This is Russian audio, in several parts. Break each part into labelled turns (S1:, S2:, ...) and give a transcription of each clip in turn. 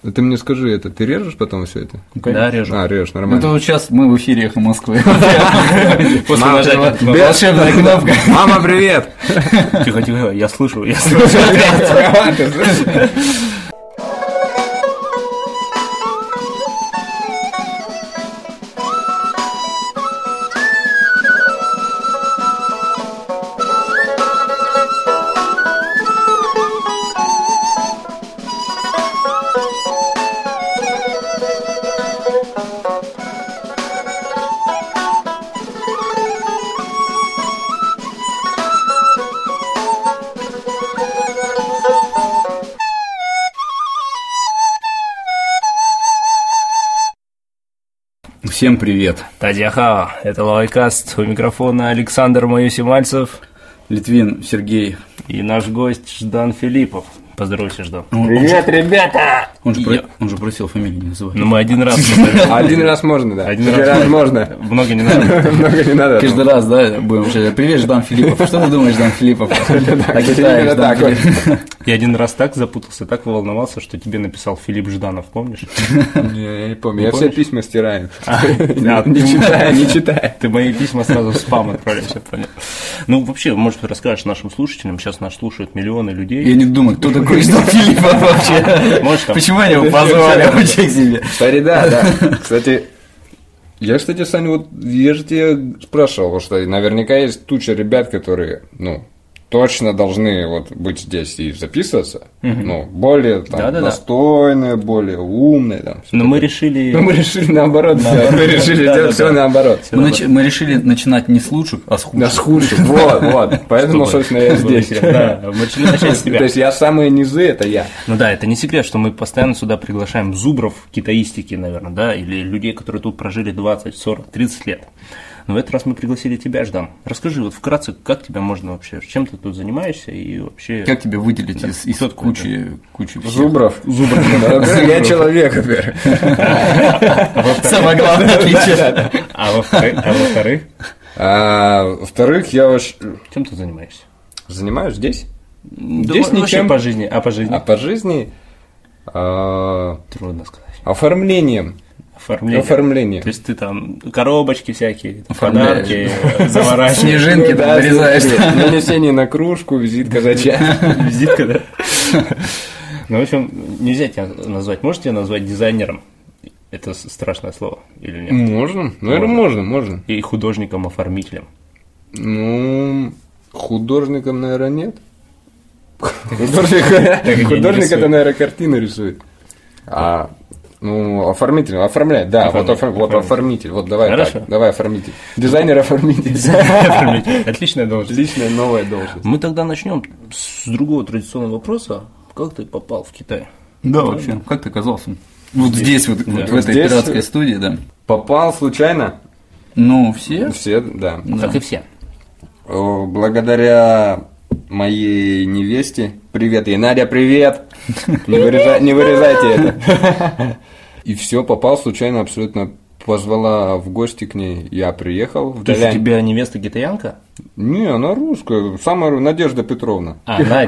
S1: Ты мне скажи, это ты режешь потом все это?
S2: Да, режу.
S1: Режешь, нормально.
S2: Это вот сейчас мы в эфире «Эхо Москвы». После нажатия волшебная кнопка.
S1: Мама, привет!
S2: Тихо, я слышу.
S3: Всем привет.
S2: Тадьяха, это Лавайкаст, у микрофона Александр Маюсимальцев,
S3: Литвин Сергей
S2: и наш гость Ждан Филиппов. Поздоровайся, Ждан.
S3: Привет,
S2: ребята!
S3: Он же просил фамилию не называть.
S2: Ну, мы один раз.
S1: Один раз можно, да.
S2: Один раз
S1: можно.
S2: Много не надо.
S1: Много не надо.
S3: Каждый раз, да, будем уже. Привет, Ждан Филиппов. Что ты думаешь, Ждан Филиппов?
S2: Я один раз так запутался, так волновался, что тебе написал Филипп Жданов, помнишь?
S1: Не, я не помню. Я все письма стираю.
S2: Не читай. Ты мои письма сразу в спам отправляешь, я понял. Ну, вообще, может, расскажешь нашим слушателям, сейчас нас слушают миллионы людей.
S3: Я не думаю, кто такой Ждан Филиппов вообще. Почему они его позвали вообще к себе?
S1: Кстати, да. Кстати, Саня, вот я же тебя спрашивал, что наверняка есть туча ребят, которые, точно должны вот быть здесь и записываться, более достойные, более умные.
S2: Но мы решили
S1: наоборот. Мы решили делать все наоборот.
S3: Мы решили начинать не с лучших, а с худших.
S1: С худших, вот. Поэтому, собственно, я здесь.
S2: Да, мы решили начать с тебя.
S1: То есть я самые низы, это я.
S2: Ну да, это не секрет, что мы постоянно сюда приглашаем зубров китаистики, наверное, да, или людей, которые тут прожили 20, 40, 30 лет. Но в этот раз мы пригласили тебя, Ждан. Расскажи вот вкратце, как тебя можно вообще, чем ты тут занимаешься и вообще…
S3: Как тебя выделить из кучи всех?
S1: Зубров. Я человек, во-первых.
S3: Самое главное отличие.
S2: А во-вторых?
S1: Во-вторых, я вообще…
S2: Чем ты занимаешься?
S1: Занимаюсь здесь?
S2: Здесь ничем. По жизни. А по жизни?
S1: Трудно сказать. Оформлением.
S2: Оформление. То есть ты там коробочки всякие, подарки, заворачиваешь.
S3: Снежинки нарезаешь.
S1: Нанесение на кружку, визитка зачем?
S2: Визитка, да. Ну, в общем, нельзя тебя назвать. Можете тебя назвать дизайнером? Это страшное слово или нет?
S1: Можно. Наверное, можно.
S2: И художником-оформителем?
S1: Ну, художником, наверное, нет. Художник это, наверное, картины рисует. Оформитель, оформляет, да, вот оформитель, вот давай
S2: Хорошо.
S1: так, давай оформитель. Дизайнер-оформитель.
S2: Отличная должность.
S1: Отличная новая должность.
S2: Мы тогда начнем с другого традиционного вопроса. Как ты попал в Китай?
S3: Да, вообще, как ты оказался? Вот здесь, вот в этой пиратской студии, да.
S1: Попал случайно?
S3: Ну, все?
S1: Все, да.
S2: Как и все.
S1: Благодаря моей невесте. Привет ей, Надя, привет! Не вырезайте это. И все, попал случайно абсолютно. Позвала в гости к ней, я приехал в
S2: То есть у тебя невеста китаянка?
S1: Не, она русская, самая Надежда Петровна.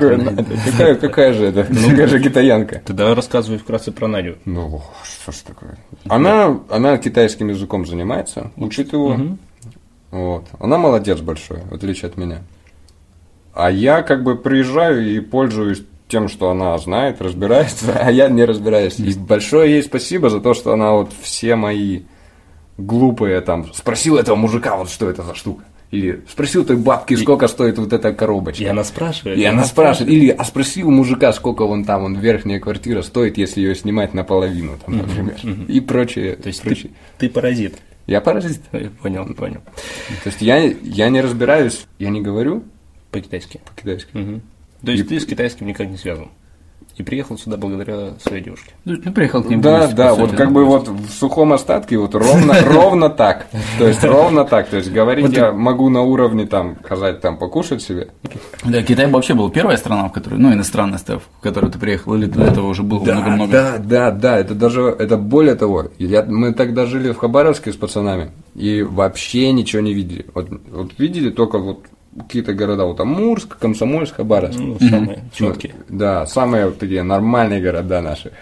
S2: Какая
S1: же это? Какая же китаянка?
S2: Тогда рассказывай вкратце про Надю.
S1: Ну, что ж такое. Она китайским языком занимается, учит его. Вот. Она молодец большой, в отличие от меня. А я как бы приезжаю и пользуюсь тем, что она знает, разбирается, а я не разбираюсь. И большое ей спасибо за то, что она вот все мои глупые там спросил этого мужика, вот что это за штука. Или спросил той бабки, сколько стоит вот эта коробочка.
S2: И она спрашивает.
S1: Или спросил у мужика, сколько верхняя квартира стоит, если ее снимать наполовину, там, например. И прочее.
S2: То есть ты паразит.
S1: Я паразит.
S2: Понял.
S1: То есть я не разбираюсь, я не говорю
S2: по-китайски.
S1: По-китайски.
S2: То есть ты с китайским никак не связан. И приехал сюда благодаря своей девушке.
S3: Ну, приехал к ним.
S1: Да, вот как бы вот в сухом остатке вот ровно так. То есть ровно так. То есть говорить я могу на уровне там сказать там покушать себе.
S3: Да, Китай вообще был первая страна, в которой, иностранная, в которую ты приехал, или до этого уже было много-много?
S1: Да, это более того. Мы тогда жили в Хабаровске с пацанами и вообще ничего не видели. Вот видели только вот какие-то города, вот Амурск, Комсомольск, Хабаровск.
S2: Самые четкие.
S1: Да, самые такие нормальные города наши.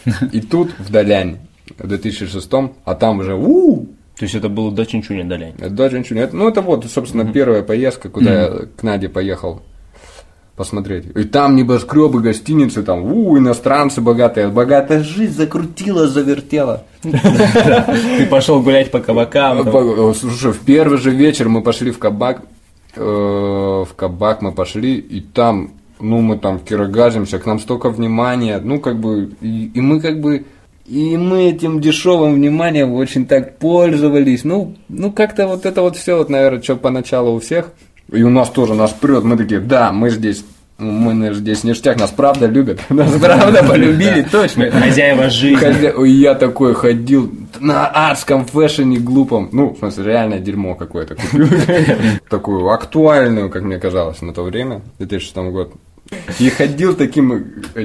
S1: И тут в Далянь в 2006-м, а там уже
S2: То есть это было до Чинчуня, Далянь?
S1: до Чинчуня. Ну, это вот, собственно, первая поездка, куда я к Наде поехал посмотреть. И там небоскребы, гостиницы, там, иностранцы богатые. Богатая жизнь закрутила, завертела.
S2: Ты пошел гулять по кабакам.
S1: Слушай, в первый же вечер мы пошли в кабак. В кабак мы пошли, и там, мы там кирогазимся, к нам столько внимания. И мы этим дешевым вниманием очень так пользовались. Как-то вот это вот все, наверное, что поначалу у всех. И у нас тоже, нас прет, мы такие, да, мы здесь ништяк, нас правда любят, нас правда полюбили, точно.
S2: Хозяева жизни.
S1: Я такой ходил на адском фэшне глупом, в смысле, реальное дерьмо какое-то купил. Такую актуальную, как мне казалось, на то время, 2006 год. И ходил таким,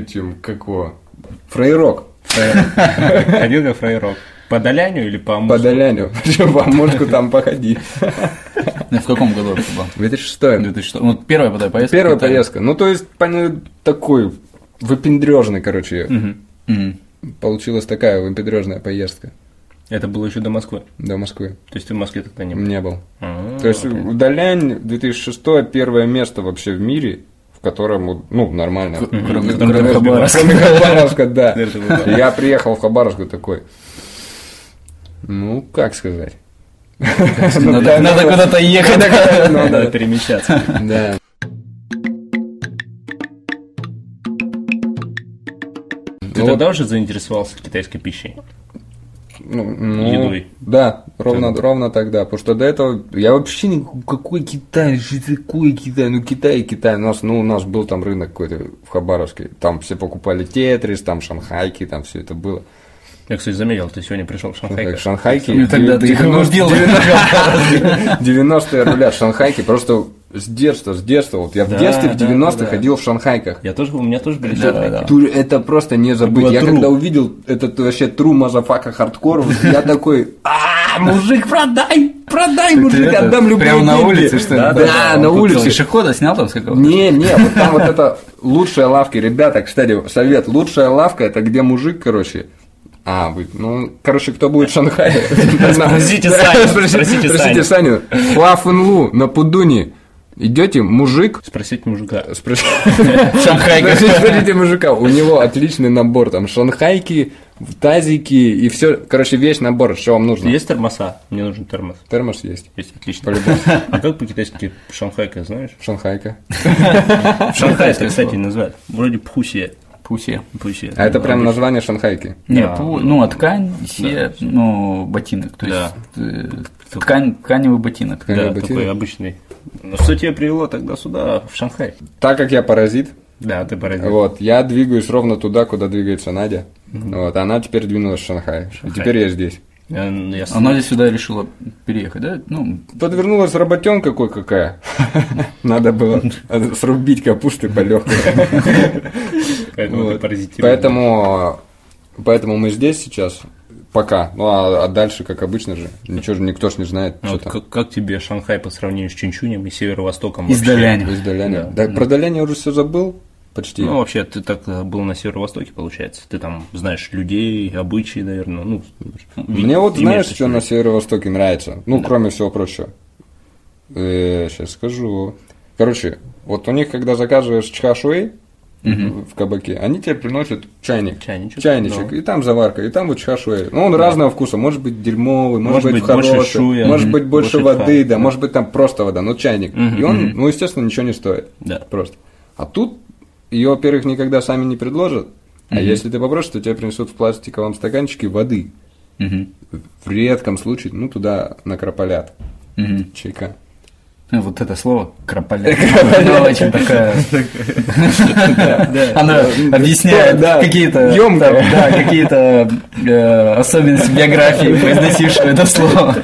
S1: фрейрок.
S2: Ходил как фрейрок. По Даляню или по Амурску?
S1: По Даляню. Причем по Амурску там походи.
S3: В каком году это было?
S1: 2006.
S3: 2006. Вот первая поездка.
S1: Первая поездка. То есть, такой выпендрежный, короче. Получилась такая выпендрежная поездка.
S2: Это было еще до Москвы?
S1: До Москвы.
S2: То есть ты в Москве тогда не был?
S1: Не был. То есть, Далянь 2006 первое место вообще в мире, в котором, нормально.
S3: Кроме Хабаровска.
S1: Кроме Хабаровска, да. Я приехал в Хабаровск такой. Как сказать?
S3: Надо куда-то ехать.
S2: Надо перемещаться.
S1: Да.
S2: Ты тогда уже заинтересовался китайской пищей? Едой?
S1: Да, ровно тогда. Потому что до этого я вообще какой Китай, что такое Китай? Китай. У нас был там рынок какой-то в Хабаровске. Там все покупали тетрис, там шанхайки, там все это было.
S2: Я, кстати, заметил, ты сегодня пришел в шанхайках.
S1: Шанхайки.
S3: Тогда ты их убил.
S1: 90-е рулят шанхайки. Просто с детства. Вот я в детстве в 90-х ходил в шанхайках.
S2: У меня тоже были шанхайки.
S1: Это просто не забыть. Я когда увидел этот вообще true motherfucker хардкор, я такой, мужик, продай, мужик, отдам любые
S3: прямо на
S1: деньги.
S3: улице, что ли?
S1: Да, на улице.
S3: Пешехода снял там с какого-то?
S1: Не, вот там вот это лучшая лавка. Ребята, кстати, совет, лучшая лавка, это где мужик, короче. Кто будет в Шанхае?
S2: Спросите
S1: Саню. Хуа Фэнлу на Пудуне. Идете, мужик.
S2: Спросите мужика.
S3: Шанхайка.
S1: Спросите мужика. У него отличный набор. Там шанхайки, тазики и все. Короче, весь набор. Что вам нужно?
S2: Есть термоса? Мне нужен термос.
S1: Термос есть.
S2: Есть, отлично.
S1: По-любому.
S2: А как по-китайски шанхайка, знаешь?
S1: Шанхайка.
S2: Шанхайка, кстати, называют. Вроде пхусе.
S3: Пусе.
S1: А это прям название шанхайки?
S3: Нет, ткань, ботинок. То есть тканевый ботинок.
S2: Да, такой обычный. Что тебя привело тогда сюда, в Шанхай?
S1: Так как я паразит.
S2: Да, ты паразит.
S1: Вот, я двигаюсь ровно туда, куда двигается Надя. Вот, она теперь двинулась в Шанхай. И теперь я здесь.
S3: Она здесь сюда решила переехать, да?
S1: Подвернулась работенка кое-какая. Надо было срубить капусты по легкой. Поэтому мы здесь сейчас. Пока. А дальше, как обычно же, никто ж не знает, что там.
S2: Как тебе Шанхай по сравнению с Чинчунем и Северо-Востоком?
S3: Из Даляня.
S1: Да, про Далянь я уже все забыл. Почти.
S2: Вообще, ты так был на Северо-Востоке, получается. Ты там знаешь людей, обычаи, наверное.
S1: Мне знаешь, что на Северо-Востоке нравится? Кроме всего прочего. Сейчас скажу. Короче, вот у них, когда заказываешь чхашуэй в кабаке, они тебе приносят чайничек, и там заварка, и там вот чхашуэй. Он разного вкуса, может быть дерьмовый, может быть хороший, может быть больше воды, да, может быть там просто вода, чайник. И он, естественно, ничего не стоит. Просто. А тут ее, во-первых, никогда сами не предложат, а если ты попросишь, то тебе принесут в пластиковом стаканчике воды. В редком случае, туда накропалят чайка.
S3: Вот это слово «крополя». Она очень такая... Она объясняет какие-то особенности биографии, произносившего это слово.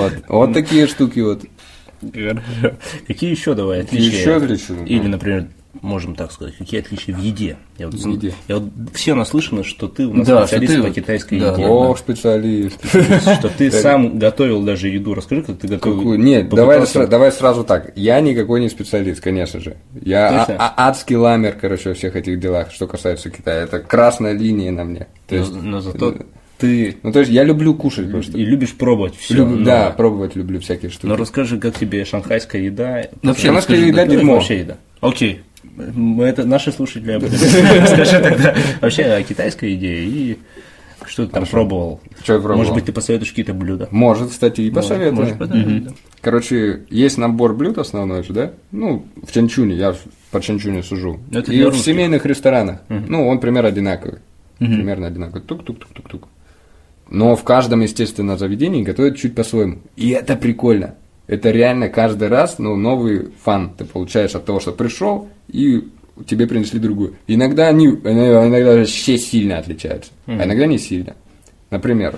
S1: Вот такие штуки вот.
S2: Какие еще давай отличия? Или, например, можем так сказать, какие отличия в еде? Я вот,
S1: В еде.
S2: я вот все наслышаны, что ты у нас
S3: Да,
S2: специалист
S3: что ты
S2: по китайской
S3: да.
S2: еде.
S1: О, специалист.
S2: Что ты сам готовил даже еду. Расскажи, как ты готовил.
S1: Нет, давай сразу так. Я никакой не специалист, конечно же. Я адский ламер, короче, во всех этих делах, что касается Китая. Это красная линия на мне.
S2: Но зато ты
S1: то есть я люблю кушать просто.
S2: и любишь пробовать все.
S1: Да, пробовать люблю всякие штуки.
S2: Но расскажи, как тебе шанхайская еда?
S1: Вообще, шанхайская еда дерьмо.
S2: Вообще еда. Окей. Мы это наши слушатели об этом. Скажи тогда вообще о китайской еде и что ты там пробовал.
S1: Что я пробовал?
S2: Может быть, ты посоветуешь какие-то блюда?
S1: Может, кстати, и посоветую.
S2: Может, посоветую.
S1: Короче, есть набор блюд основной же, да? Ну, в Чанчуне, я по Чанчуне сужу.
S2: Это
S1: И
S2: для
S1: в
S2: русских.
S1: семейных ресторанах. Ну, он примерно одинаковый. Примерно одинаковый. Тук-тук-тук-тук-тук. Но в каждом, естественно, заведении готовят чуть по-своему. И это прикольно. Это реально каждый раз новый фан ты получаешь от того, что пришел и тебе принесли другую. Иногда они вообще сильно отличаются, а иногда не сильно. Например,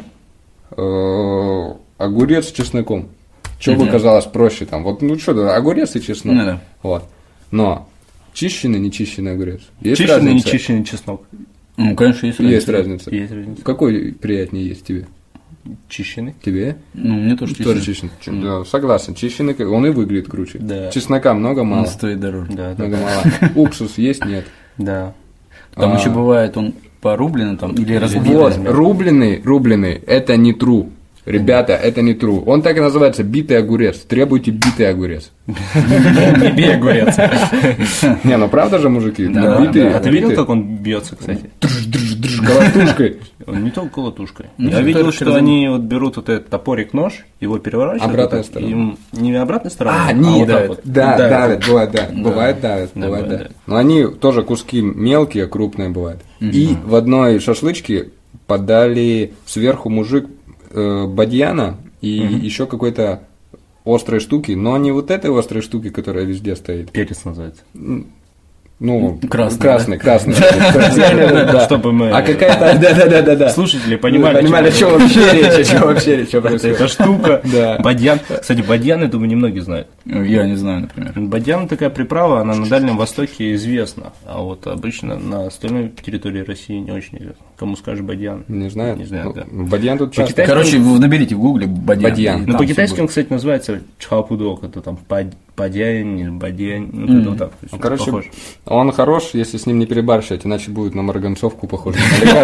S1: огурец с чесноком. Что бы казалось проще там. Вот, ну что, огурец и чеснок.
S3: Ну да.
S1: Вот. Но чищенный, не чищенный огурец. Есть
S2: Чищенный, не
S1: разница?
S2: чищенный чеснок.
S3: Ну, конечно, есть разница.
S1: Есть разница.
S2: Есть разница.
S1: Какой приятнее есть тебе?
S2: Чищенный.
S1: Тебе?
S3: Ну, мне тоже
S1: Тоже
S3: чищенный.
S1: чищенный. Да, согласен. Чищенный, он и выглядит круче.
S2: Да.
S1: Чеснока много,
S3: Он
S1: мало.
S3: стоит дороже.
S2: Да,
S1: Много, мало. Уксус есть, нет.
S2: да.
S3: Там еще бывает он порубленный там или разбитый.
S1: Вот, рубленый, это не true. Ребята, это не true. Он так и называется, битый огурец. Требуйте битый огурец.
S2: Не бей огурец.
S1: Не, ну правда же, мужики?
S2: Да,
S1: Битый,
S2: да. А ты видел,
S1: битый.
S2: как он бьется, кстати?
S1: Колотушкой.
S2: Он не только колотушкой.
S3: Ну,
S2: Я видел,
S3: только
S2: что
S3: разум-
S2: они вот берут вот этот топорик-нож, его переворачивают.
S1: Обратная
S2: вот так,
S1: сторона.
S2: им не обратной стороной,
S1: Нет,
S2: вот так вот.
S1: да, давят, бывает, да. Бывает,
S2: Да,
S1: бывает,
S2: бывает.
S1: Но они тоже куски мелкие, крупные бывают. И в одной шашлычке подали сверху мужик бадьяна и еще какой-то острой штуки, но не вот этой острой штуки, которая везде стоит.
S2: Перец называется.
S1: Ну,
S3: Красный,
S1: красный.
S2: Чтобы мы
S1: А какая-то, да.
S2: слушатели понимали,
S1: Понимали, о чем вообще речь, что
S2: эта
S1: происходит.
S2: штука.
S1: Да.
S2: Бадьян. Кстати, бадьян, я думаю, немногие знают.
S3: Я не знаю, например.
S2: Бадьян такая приправа, она на Дальнем Востоке известна, а вот обычно на остальной территории России не очень известна. Кому скажешь бадьян?
S1: Не знаю.
S2: Не знаю, да.
S1: Бадьян тут часто.
S2: По-китайски-
S3: Короче, вы наберите в гугле бадьян.
S1: Бадьян.
S3: и
S2: Ну,
S3: там
S2: по-китайски
S3: всё
S2: он, кстати, называется чхаопудок, это там падянь или бадянь, ну, это вот так. То есть,
S1: Короче,
S2: похож.
S1: он хорош, если с ним не перебарщивать, иначе будет на марганцовку похож.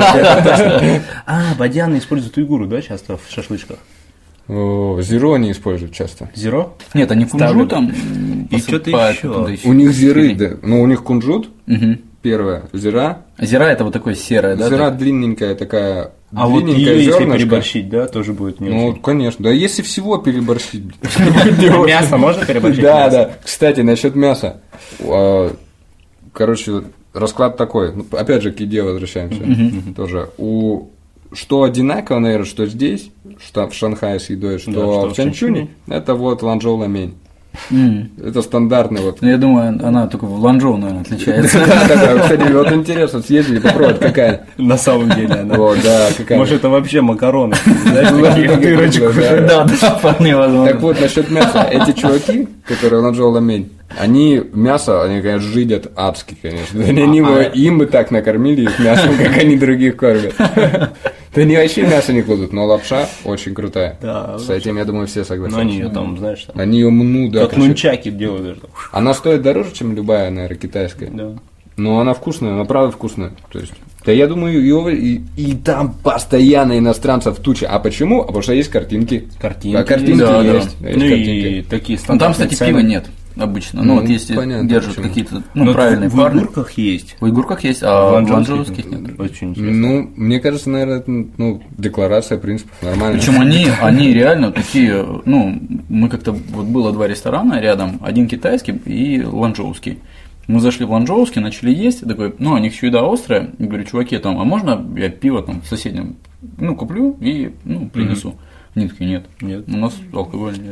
S2: А, бадьяны используют уйгуры, да, часто в шашлычках?
S1: Зеро они используют часто.
S2: Зеро?
S3: будет. Нет, они кунжутом
S2: И что-то
S3: посыпают
S2: еще.
S3: оттуда ещё.
S1: У них зиры, да. Ну, у них кунжут,
S3: Мгм.
S1: первое, зира.
S3: Зира это вот такое серое, да?
S1: Зира
S3: так?
S1: длинненькая такая,
S2: А вот
S1: длинненькая
S2: ее, если
S1: зернышко.
S2: переборщить, да, тоже будет не
S1: Ну,
S2: очень.
S1: конечно. Да если всего переборщить.
S2: Мясо можно переборщить?
S1: Да,
S2: Мясо?
S1: да. Кстати, насчет мяса. Короче, расклад такой. Ну, опять же, к еде возвращаемся. Тоже. Что одинаково, наверное, что здесь, что в Шанхае с едой, что
S2: что
S1: в
S2: в
S1: Чанчуне,
S2: Чанчуне.
S1: это вот ланчжоу ламень.
S3: М.
S1: Это стандартный вот.
S3: Ну, я думаю, она только в Ланчжоу, наверное, отличается.
S1: Да, кстати, вот интересно, съездили попробовать, какая.
S2: На самом деле она.
S1: Вот, да, какая.
S2: Может, это вообще макароны. Знаешь, такие в дырочку.
S3: Да, да, вполне возможно.
S1: Так вот, насчет мяса. Эти чуваки, которые ланчжоу ламень, они мясо, они, конечно, жидят адски, конечно. Им бы так накормили их мясом, как они других кормят. Да они вообще мясо не кладут, но лапша очень крутая.
S2: Да,
S1: С этим, я думаю, все
S2: Но
S1: согласятся.
S2: они ее там, знаешь, там,
S1: Они ее мнут, да.
S2: как
S1: короче.
S2: нунчаки делают даже.
S1: Она стоит дороже, чем любая, наверное, китайская.
S2: Да.
S1: Но она вкусная, она правда вкусная. То есть, да я думаю, и там постоянно иностранцев туча. А почему? А потому что есть картинки.
S2: Картинки.
S1: А картинки
S3: Да, да.
S1: есть. Есть
S2: Ну и
S1: картинки.
S2: такие
S3: Ну, там,
S2: стандартные
S3: кстати,
S2: цены.
S3: пива нет обычно. Ну,
S1: Ну,
S3: вот если
S1: понятно,
S3: держат
S1: почему.
S3: какие-то,
S2: Но
S3: ну, правильные
S2: в
S3: парни.
S2: уйгурках есть.
S3: В уйгурках есть,
S2: В
S3: а в
S2: ланчжоуских
S3: ланчжоуских нет.
S2: Очень интересно.
S1: Ну, мне кажется, наверное, это, декларация принципов нормально.
S3: Причем они реально такие, ну, мы как-то, вот было два ресторана рядом, один китайский и ланчжоуский. Мы зашли в ланчжоуский, начали есть, я такой, ну, у них еще еда острая, я говорю, чуваки, там, а можно я пиво там в соседнем, ну, куплю и, ну, принесу? Они такие, нет,
S2: Нет.
S3: у нас алкоголя нет.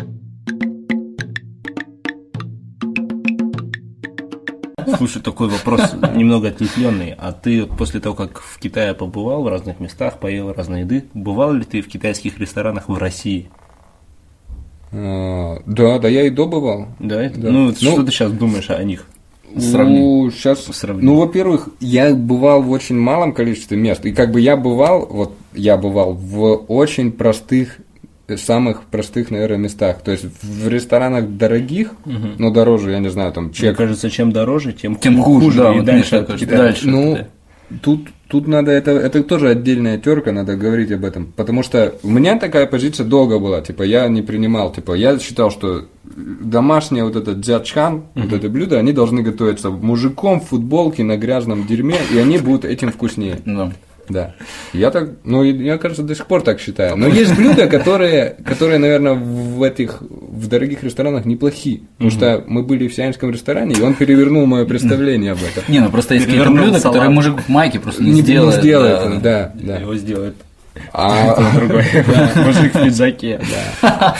S2: Слушай, такой вопрос немного ответвленный. А ты вот после того, как в Китае побывал в разных местах, поел разной еды, бывал ли ты в китайских ресторанах в России?
S1: Да, я и до бывал.
S2: Да?
S1: Да.
S2: Ну,
S1: Ну,
S2: что ты сейчас думаешь о них?
S1: Сейчас, ну, во-первых, я бывал в очень малом количестве мест, и как бы я бывал в очень простых, самых простых, наверное, местах. То есть в ресторанах дорогих, но дороже, я не знаю, там чек.
S2: Мне кажется, чем дороже, тем
S3: хуже, да,
S2: и
S3: вот
S2: дальше.
S3: дальше.
S1: Ну, тут надо, это тоже отдельная терка, надо говорить об этом. Потому что у меня такая позиция долго была, типа, я не принимал, типа, я считал, что домашнее вот это дзячхан, вот это блюдо, они должны готовиться мужиком в футболке на грязном дерьме, и они будут этим вкуснее. Да. Я так, ну, я, кажется, до сих пор так считаю. Но есть блюда, которые, наверное, в дорогих ресторанах неплохие. Потому что мы были в сианском ресторане, и он перевернул мое представление об этом.
S3: Не, ну просто есть какие-то блюда, которые мужик в майке просто не сделает.
S1: Да.
S2: Его сделает.
S1: Другой.
S2: Мужик в пиджаке.
S1: А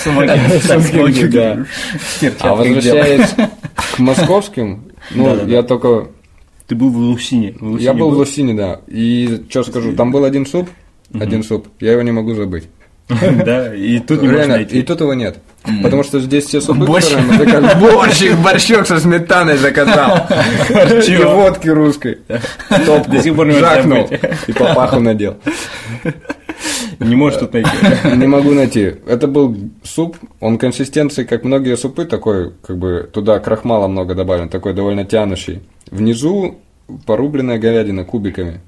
S1: возвращаясь к московским, ну, я только...
S2: Ты был в Лусине.
S1: Я был в Лусине, да. И что скажу, там был один суп, я его не могу забыть.
S2: Да, и тут не можешь найти.
S1: И тут его нет. Потому что здесь все супы, которые мы заказали. Борщик со сметаной заказал. И водки русской. Топку жахнул и папаху надел.
S2: Не можешь тут найти.
S1: Не могу найти. Это был суп, он консистенции, как многие супы, такой, как бы, туда крахмала много добавлено, такой довольно тянущий. Внизу порубленная говядина кубиками.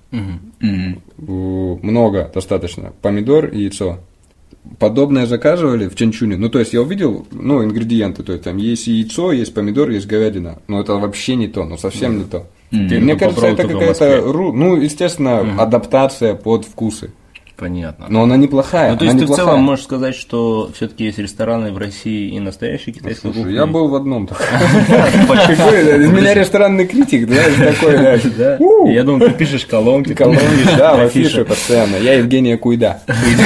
S1: Много достаточно. Помидор и яйцо. Подобное заказывали в Чанчуне. Ну, то есть, я увидел, ну, ингредиенты. То есть, там есть яйцо, есть помидор, есть говядина. Но это вообще не то, ну, совсем не то. Мне кажется, это какая-то, ну, естественно, адаптация под вкусы.
S2: Понятно.
S1: Но она неплохая.
S2: Ну, то есть ты в целом можешь сказать, что все-таки есть рестораны в России и настоящие китайские кухни?
S1: Я был в одном. Из меня ресторанный критик, знаешь, такой.
S2: Я думал, ты пишешь колонки.
S1: Да, в афише постоянно. Я Евгения Куйда.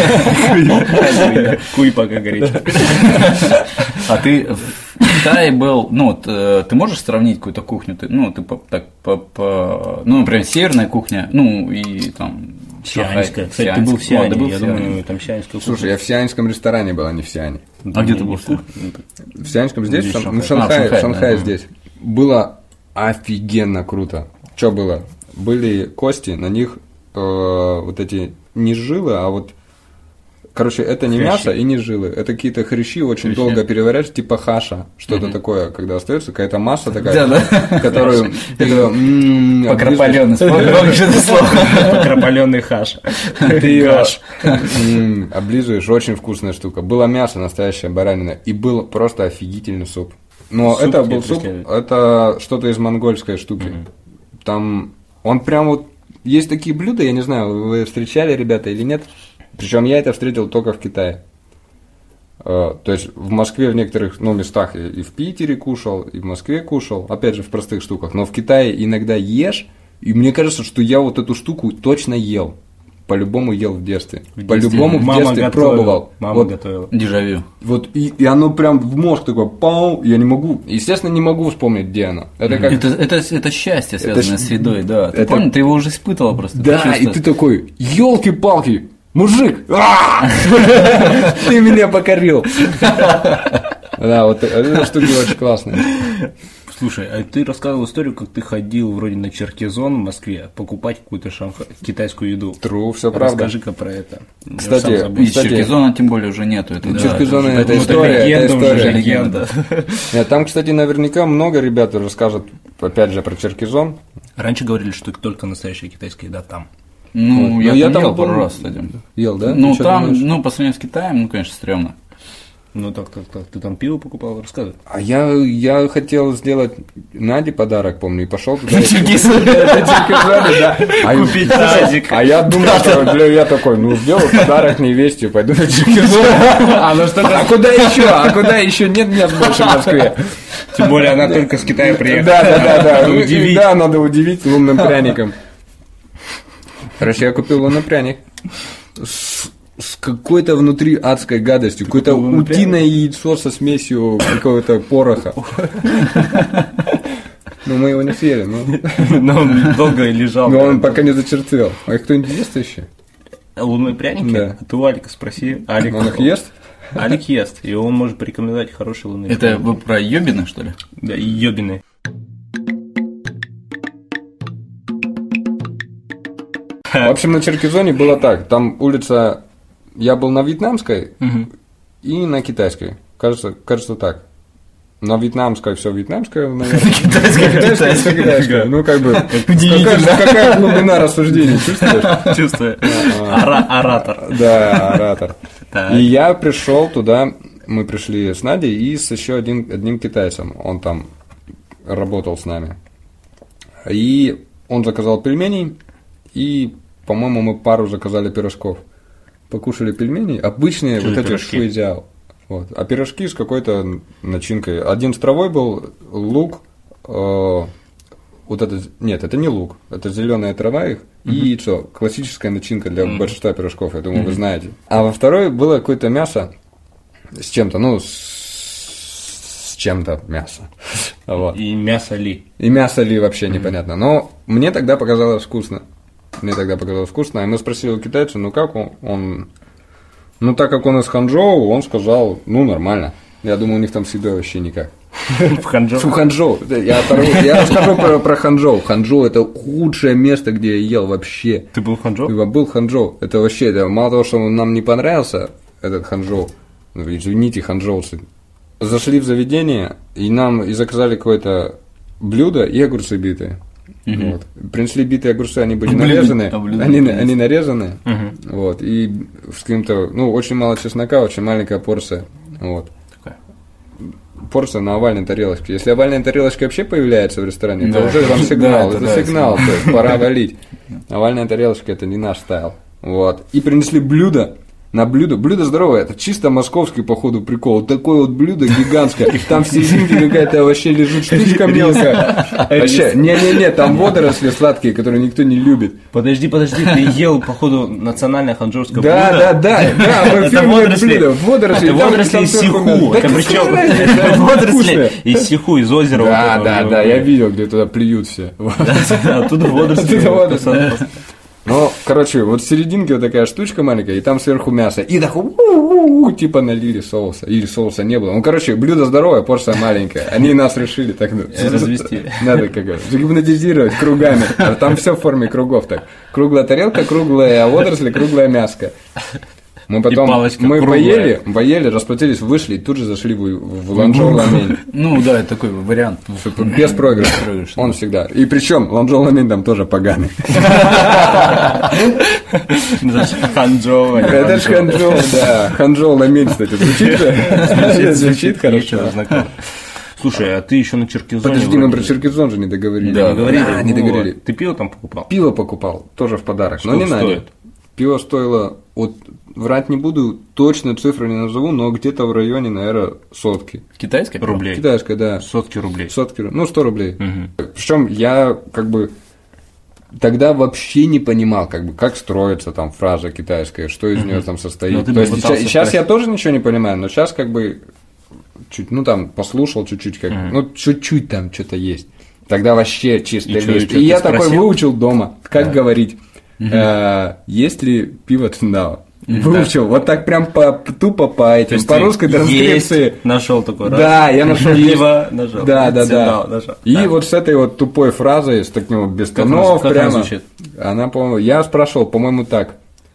S2: Куйпа, как говорится.
S3: А ты в Китае был, ну, ты можешь сравнить какую-то кухню? Ну, например, северная кухня, ну, и там...
S2: Сианская. Кстати, ты был в Сиане, я думаю, там сианская кухня.
S1: Слушай, я в сианском ресторане был, а не в Сиане.
S3: А где ты был?
S1: В сианском здесь? В Шанхае здесь. Было офигенно круто. Что было? Были кости, на них вот эти не жилы, а вот... Короче, это не мясо и не жилы, это какие-то хрящи, очень долго переваривать, типа хаша, что-то такое, когда остается какая-то масса такая, которую...
S3: Покропаленный, помнишь это слово?
S2: Покропаленный хаш.
S1: Ты ее облизываешь, очень вкусная штука. Было мясо, настоящая баранина, и был просто офигительный суп. Но это был суп, это что-то из монгольской штуки. Там он прям вот... Есть такие блюда, я не знаю, вы встречали, ребята, или нет? Причем я это встретил только в Китае. То есть в Москве в некоторых местах и в Питере кушал, и в Москве кушал, опять же в простых штуках. Но в Китае иногда ешь, и мне кажется, что я вот эту штуку точно ел. По-любому ел в детстве. По-любому в детстве пробовал.
S2: Мама готовила.
S3: Дежавю.
S1: Вот и оно прям в мозг такое, пау, я не могу. Естественно, не могу вспомнить, где оно.
S3: Это счастье, связанное с едой, да. Ты помнишь, ты его уже испытывал просто.
S1: Да, и ты такой, елки-палки. Мужик! Ты меня покорил! Да, вот эта штука очень классная.
S2: Слушай, а ты рассказывал историю, как ты ходил вроде на Черкизон в Москве покупать какую-то китайскую еду.
S1: True, все правда.
S3: Расскажи-ка
S2: про это.
S1: Кстати,
S3: Черкизона тем более уже нету.
S1: Черкизона это легенда. Там, кстати, наверняка много ребят расскажут, опять же, про Черкизон.
S2: Раньше говорили, что только настоящая китайская еда там.
S3: Ну, я там ел пару раз, кстати.
S1: Ел, да?
S3: Ну, там, по сравнению с Китаем, ну, конечно, стрёмно.
S2: Ну, так, ты там пиво покупал, рассказывай.
S1: А я хотел сделать Наде подарок, помню, и пошел туда.
S2: Купить тазик.
S1: А я думал, что, я такой, сделаю подарок невесте, пойду на Черкизон. А куда еще? Нет мест больше в Москве.
S2: Тем более, она только с Китая приехала.
S1: Да. Да, надо удивить лунным пряником. Короче, я купил лунный пряник с какой-то внутри адской гадостью, какое-то утиное яйцо со смесью какого-то пороха. Ну, мы его не съели,
S2: но он долго лежал.
S1: Но он пока не зачерствел. А их кто-нибудь ест еще?
S2: Лунные пряники?
S1: Да.
S2: Ты у Алика спроси.
S1: Он их ест?
S2: Алик ест, и он может порекомендовать хорошие лунные
S3: пряники. Это вы про ёбины, что ли?
S2: Да, и ёбины.
S1: В общем, на Черкизоне было так. Там улица... Я был на вьетнамской и на китайской. Кажется так. На вьетнамской все вьетнамское, наверное. Китайская. Ну, как бы... Какая глубина рассуждений, чувствуешь?
S2: Чувствую. Оратор.
S1: Да, оратор. И я пришел туда, мы пришли с Надей и с еще одним китайцем. Он там работал с нами. И он заказал пельменей, и, по-моему, мы пару заказали пирожков. Покушали пельмени, обычные вот эти шуйцзяо. Вот. А пирожки с какой-то начинкой. Один с травой был, лук, вот это, нет, это не лук, это зеленая трава их и яйцо. Классическая начинка для большинства пирожков, я думаю, вы знаете. А во второй было какое-то мясо с чем-то, ну, с чем-то мясо. Вот.
S2: И мясо ли?
S1: И мясо ли вообще непонятно. Но мне тогда показалось вкусно. И мы спросили у китайца, ну как он... Ну, так как он из Ханчжоу, он сказал, ну, нормально. Я думаю, у них там с едой вообще никак.
S2: В Ханчжоу?
S1: В Ханчжоу. Я расскажу про Ханчжоу. Ханчжоу – это худшее место, где я ел вообще.
S2: Ты был в Ханчжоу?
S1: Я был в Ханчжоу. Это вообще, мало того, что нам не понравился этот Ханчжоу, извините, ханчжоуцы, зашли в заведение, и заказали какое-то блюдо и огурцы битые. Вот. Принесли битые огурцы, они были нарезаны, они нарезаны, вот, и с каким-то, ну, очень мало чеснока, очень маленькая порция, вот. Порция на овальной тарелочке. Если овальная тарелочка вообще появляется в ресторане, то уже вам сигнал, это сигнал, то есть пора валить. Овальная тарелочка – это не наш стайл, вот. И принесли блюдо. На блюдо здоровое, это чисто московский, походу, прикол. Такое вот блюдо гигантское, там в серединке какая-то вообще лежит штучка мелкая. Вообще, не, там водоросли сладкие, которые никто не любит.
S2: Подожди, ты ел, походу, национальное ханчжоуское блюдо?
S1: Да,
S2: это водоросли.
S1: Водоросли
S2: из сиху. Это причем водоросли из сиху, из озера.
S1: Да, я видел, где туда плюют все.
S2: Оттуда водоросли.
S1: Ну, короче, вот в серединке вот такая штучка маленькая, и там сверху мясо. И так типа налили соуса. Или соуса не было. Ну, короче, блюдо здоровое, порция маленькая. Они нас решили так
S2: развести.
S1: Надо как-то гипнотизировать кругами. А там все в форме кругов так. Круглая тарелка, круглая водоросли, круглая мяско. Мы потом поели, расплатились, вышли и тут же зашли в Ланчжоу ламень.
S3: Ну да, это такой вариант.
S1: Без проигрыша. Он всегда. И причем Ланчжоу ламень там тоже поганый.
S2: Ханчжоу.
S1: Это же Ханчжоу, да. Ханчжоу ламень, кстати, звучит же? Звучит хорошо.
S2: Слушай, а ты еще на Черкизоне...
S1: Подожди, мы про Черкизон же не договорили.
S2: Да,
S1: не договорили.
S2: Ты пиво там покупал?
S1: Пиво покупал, тоже в подарок.
S2: Что стоит?
S1: Пиво стоило, вот врать не буду, точно цифру не назову, но где-то в районе, наверное, сотки.
S3: Китайское?
S2: Рублей.
S1: Китайское, да.
S2: Сотки рублей.
S1: Ну, 100 рублей. Причем я как бы тогда вообще не понимал, как бы, как строится там фраза китайская, что из нее там состоит. То есть сейчас я тоже ничего не понимаю, но сейчас как бы чуть, ну там послушал чуть-чуть, как, ну чуть-чуть там что-то есть. Тогда вообще чистый лист. И я такой выучил дома, как говорить. Есть ли пиво Циндао? Выучил, вот так прям тупо по этим, по русской транскрипции.
S2: Нашел такой раз.
S1: Да, я нашел
S2: пиво, нашел.
S1: Да. И вот с этой вот тупой фразой, с таким вот без тонов прямо. Она, по-моему, я спрашивал, по-моему, так.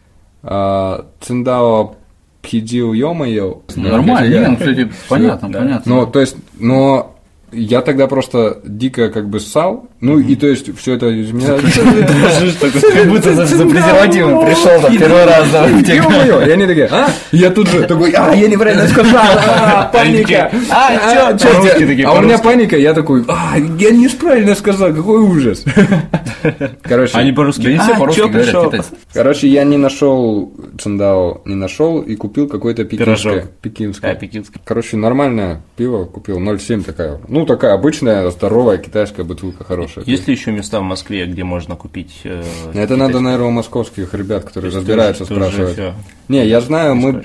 S1: Циндао пхидил ё-моё.
S3: Нормально, кстати, понятно.
S1: Ну, то есть, но я тогда просто дико как бы ссал, ну и то есть все это из меня...
S3: Как будто за презервативом пришел там первый раз.
S1: Ё-моё! И они такие, Я тут же такой, я неправильно сказал, паника! А у меня паника, я такой, я неправильно сказал, какой ужас! Короче,
S2: они по-русски,
S3: не все по-русски говорят.
S1: Короче, я не нашел Циндао, и купил какое-то пекинское.
S2: Пекинское.
S1: Короче, нормальное пиво купил, 0,7 такая. Ну, такая обычная, здоровая китайская бутылка хорошая.
S2: Есть ли еще места в Москве, где можно купить?
S1: Это надо, наверное, у московских ребят, которые разбираются, спрашивать. Не, я знаю, мы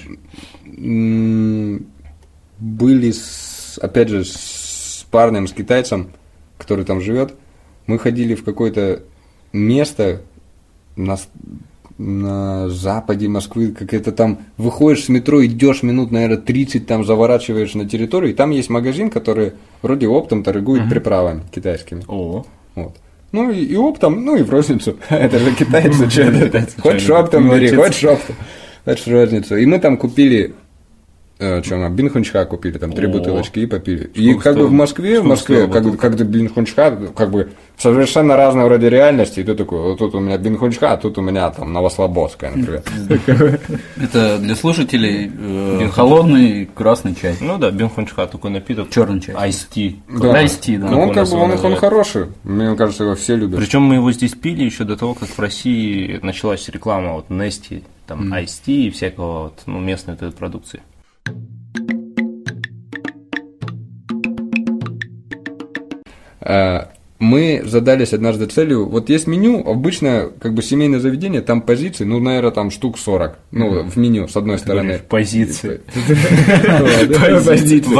S1: были, опять же, с парнем, с китайцем, который там живет. Мы ходили в какое-то место на западе Москвы, как это там, выходишь с метро, идешь минут, наверное, 30, там заворачиваешь на территорию, и там есть магазин, который вроде оптом торгует приправами китайскими.
S2: О.
S1: Вот. Ну и оптом, ну и в розницу. Это же китайцы, что хочешь оптом бери, хочешь оптом. Хочешь в розницу. И мы там купили, бинхунчха купили, там 3 бутылочки и попили. И как бы в Москве, как бинхунчха, как бы совершенно разные вроде реальности. И ты такой, вот тут у меня бинхунчха, а тут у меня там новослободская, например.
S3: Это для слушателей холодный красный чай.
S2: Ну да, бинхунчха, такой напиток.
S3: Черный чай.
S2: Айс-ти.
S3: Айс-ти, да.
S1: Ну он как бы он хороший. Мне кажется, его все любят.
S2: Причем мы его здесь пили еще до того, как в России началась реклама вот Нести, там Айс-ти и всякого вот, ну, местной этой продукции.
S1: Мы задались однажды целью, вот есть меню, обычно как бы семейное заведение, там позиций, ну, наверное, там штук 40, ну, в меню, с одной стороны.
S2: Позиции.
S1: Позиции.
S2: В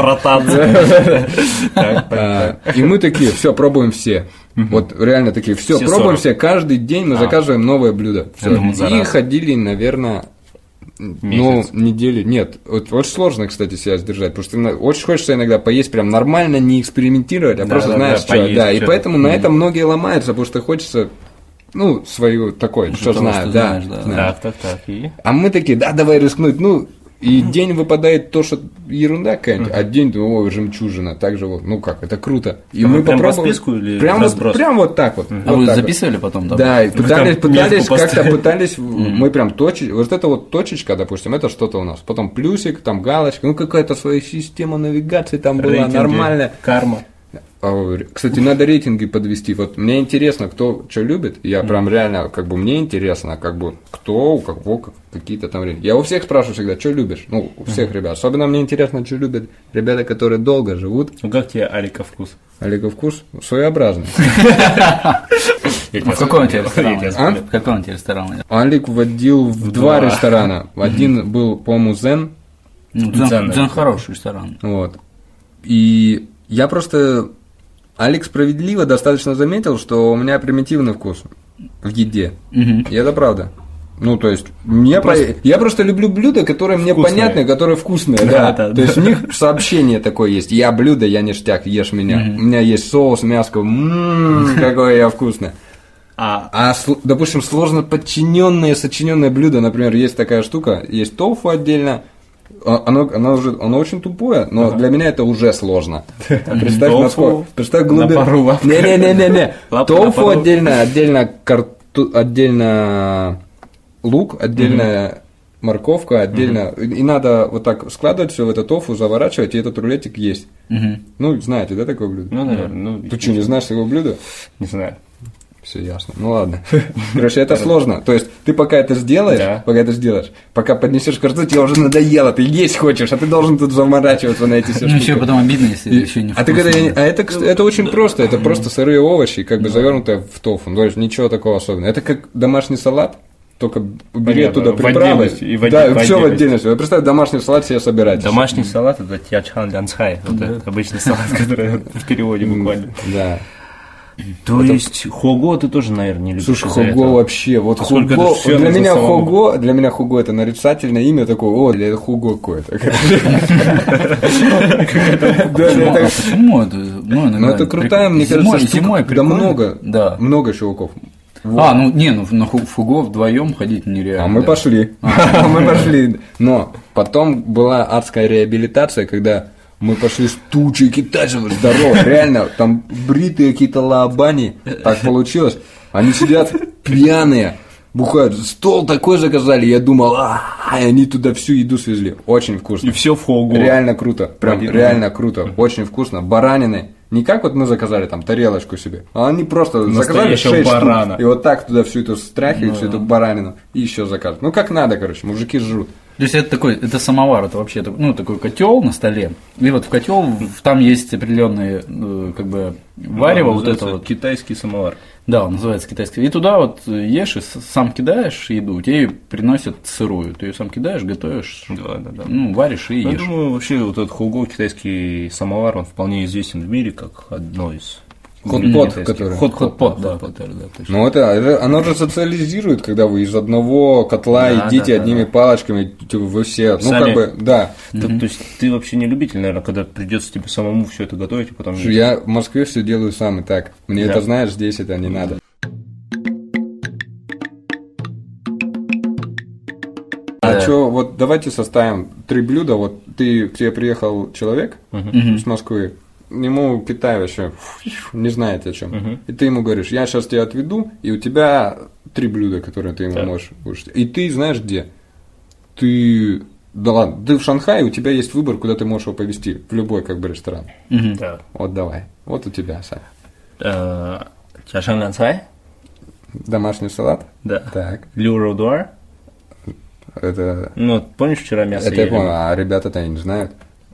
S2: ротации.
S1: И мы такие, все, пробуем все. Вот реально такие, все, пробуем все, каждый день мы заказываем новое блюдо. И ходили, наверное... Ну, недели, нет. Вот очень сложно, кстати, себя сдержать, потому что очень хочется иногда поесть прям нормально, не экспериментировать, а просто знаешь, что. Да, и поэтому на этом многие ломаются, потому что хочется, ну, свою такое, что знаю, да.
S2: Так.
S1: А мы такие, да, давай рискнуть, ну, и день выпадает то, что ерунда какая-нибудь, а день, ой, жемчужина, так же вот, ну как, это круто. И мы
S2: прям
S1: попробовали.
S2: по списку или
S1: прям вот так вот.
S3: А вы записывали потом?
S1: Да, и пытались, мы прям точечка, вот эта вот точечка, допустим, это что-то у нас, потом плюсик, там галочка, ну какая-то своя система навигации там была нормальная.
S2: Карма.
S1: Кстати, надо рейтинги подвести. Вот мне интересно, кто что любит. Я прям реально, как бы мне интересно, как бы кто, у кого какие-то там рейтинги. Я у всех спрашиваю всегда, что любишь? Ну, у всех ребят. Особенно мне интересно, что любят ребята, которые долго живут.
S2: Ну как тебе Алика вкус?
S1: Алика вкус своеобразный.
S3: В какой он тебе ресторан? В какой он тебе ресторан?
S1: Алик водил в 2 ресторана. Один был, по-моему, Дзен.
S3: Дзен хороший ресторан.
S1: Вот. И я просто... Алик справедливо достаточно заметил, что у меня примитивный вкус в еде. И это правда. Ну, то есть, я просто люблю блюда, которые мне понятны, которые вкусные. Да. То есть, у них сообщение такое есть. Я блюдо, я ништяк, ешь меня. У меня есть соус, мяско, какое я вкусное. Допустим, сложно подчиненное, сочиненное блюдо, например, есть такая штука, есть тофу отдельно. Оно очень тупое, но для меня это уже сложно. Представь, насколько. Представь глубину. Не. Тофу отдельно лук, отдельно морковка, отдельно. И надо вот так складывать все в это тофу, заворачивать, и этот рулетик есть. Ну, знаете, да, такое блюдо?
S2: Ну, наверное.
S1: Ты что, не знаешь такого блюда?
S2: Не знаю.
S1: Все ясно. Ну ладно. Короче, это сложно. То есть ты пока это сделаешь, пока поднесешь к рту, тебе уже надоело, ты есть хочешь, а ты должен тут заморачиваться на эти все штуки.
S3: Ну еще потом обидно, если еще не вкусно.
S1: Это очень просто, это просто сырые овощи, как бы завернутые в тофу. То есть ничего такого особенного. Это как домашний салат, только убери оттуда приправы. Да, все в отдельности. Представь, домашний салат себе собирать.
S2: Домашний салат это тячхан лянцхай. Это обычный салат, который в переводе буквально.
S1: Да.
S2: То есть хого ты тоже, наверное, не любишь.
S1: Слушай, хого вообще, вот хого, для меня хого это нарицательное имя такое, это хуго какое-то.
S3: Почему это?
S1: Ну это крутая, мне кажется, штука, много чуваков.
S3: На фуго вдвоем ходить нереально.
S1: А мы пошли. Но потом была адская реабилитация, когда мы пошли с тучей китайцев, здорово, реально, там бритые какие-то лаобани, так получилось. Они сидят пьяные, бухают, стол такой заказали, я думал, и они туда всю еду свезли. Очень вкусно.
S2: И все в хогу.
S1: Реально круто, прям реально круто, очень вкусно. Баранины. Не как вот мы заказали там тарелочку себе, а они просто заказали 6 барана. Штук, и вот так туда всю эту стряхивают, всю эту баранину, и еще заказывают. Ну как надо, короче, мужики жрут.
S3: То есть это самовар, это вообще такой котел на столе, и вот в котел там есть определенные как бы варево, вот это вот
S2: китайский самовар.
S3: Да, он называется китайский. И туда вот ешь и сам кидаешь еду, тебе ее приносят сырую. Ты ее сам кидаешь, готовишь, варишь и ешь.
S2: Я думаю, вообще вот этот хуго, китайский самовар, он вполне известен в мире как одно из
S1: Хот-пот, который.
S3: Хот-пот, да, который, да, точно.
S1: Ну, это оно же социализирует, когда вы из одного котла едите одними палочками, вы все, ну, как бы, да.
S2: То есть ты вообще не любитель, наверное, когда придется тебе самому все это готовить, и потом...
S1: Я в Москве все делаю сам и так. Мне это, знаешь, здесь это не надо. А что, вот давайте составим 3 блюда. Вот к тебе приехал человек с Москвы, ему Китай вообще не знает о чем. И ты ему говоришь, я сейчас тебя отведу, и у тебя 3 блюда, которые ты ему можешь кушать. И ты знаешь где? Да ладно, ты в Шанхае, у тебя есть выбор, куда ты можешь его повезти, в любой как бы ресторан.
S2: Да.
S1: Вот давай, вот у тебя, Сань.
S2: Чашан-лянцай?
S1: Домашний салат?
S2: Да.
S1: Так.
S2: Лю-роу-дуар?
S1: Это...
S2: Ну, помнишь, вчера мясо
S1: Это я
S2: ели?
S1: помню, а ребята-то не знают.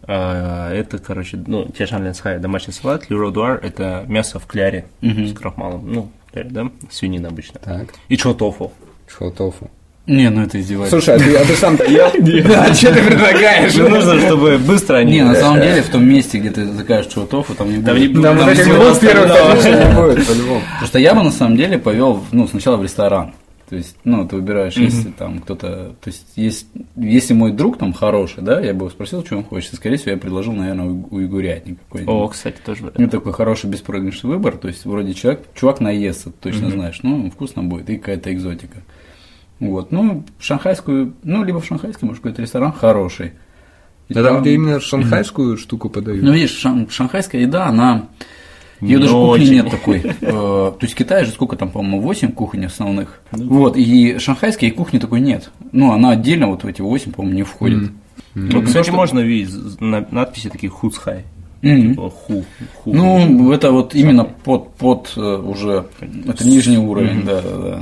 S2: Это, короче, чашан-лянцай, домашний салат, лю-роу-дуар – это мясо в кляре с крахмалом. Ну, кляре, да? Свинина обычно.
S1: Так.
S2: И чо-тофу.
S1: Чо-тофу.
S3: Не, ну это издевательство.
S1: Слушай, а ты сам-то ел? Да, что ты предлагаешь?
S2: Нужно, чтобы быстро они...
S3: Не, на самом деле, в том месте, где ты закажешь чо-тофу, там не будет.
S1: Там вот этих двух первых не будет, по-любому.
S3: Просто я бы на самом деле повел, сначала в ресторан. То есть, ты выбираешь, если там кто-то, то есть, если мой друг там хороший, да, я бы его спросил, что он хочет, и, скорее всего, я предложил, наверное, уйгурятник какой-нибудь.
S2: О, кстати, тоже вариант.
S3: Ну, такой хороший беспроигрышный выбор, то есть, вроде чувак наестся, точно знаешь, вкусно будет, и какая-то экзотика. Вот, шанхайскую, либо в шанхайский, может, какой-то ресторан хороший.
S1: А там, где именно шанхайскую штуку подают?
S3: Ну, видишь, шанхайская еда, она... Ее даже кухни нет такой. То есть в Китае же сколько там, по-моему, 8 кухонь основных. Вот, и шанхайской кухни такой нет. Она отдельно вот в эти 8, по-моему, не входит.
S2: Кстати, можно видеть надписи такие «Хуцхай».
S3: Типа ху. Это вот именно под уже, это нижний уровень, да.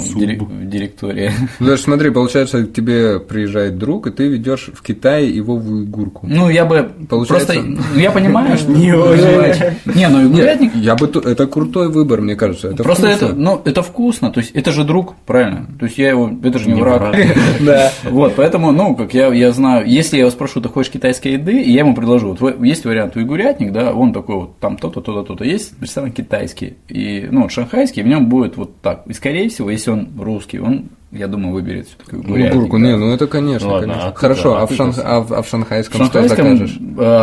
S3: В директории.
S1: Даже смотри, получается, к тебе приезжает друг, и ты ведешь в Китай его в уйгурку.
S3: Я бы
S1: получается...
S3: просто, я понимаю, что... уйгурятник...
S1: Это крутой выбор, мне кажется. Это
S3: просто
S1: вкусно.
S3: это вкусно, то есть это же друг, правильно? То есть я его, это же не враг.
S1: Да.
S3: Вот, поэтому, как я знаю, если я его спрошу, ты хочешь китайской еды, и я ему предложу, вот есть вариант уйгурятник, да, он такой вот, там то-то, то-то, то-то, есть ресторан китайский, и, шанхайский, в нем будет вот так. И, скорее всего, если он русский, он, я думаю, выберет все-таки уйгурятник.
S1: Уйгурку, это конечно,
S2: Ладно,
S1: конечно.
S2: А
S1: хорошо, в шанхайском что закажешь?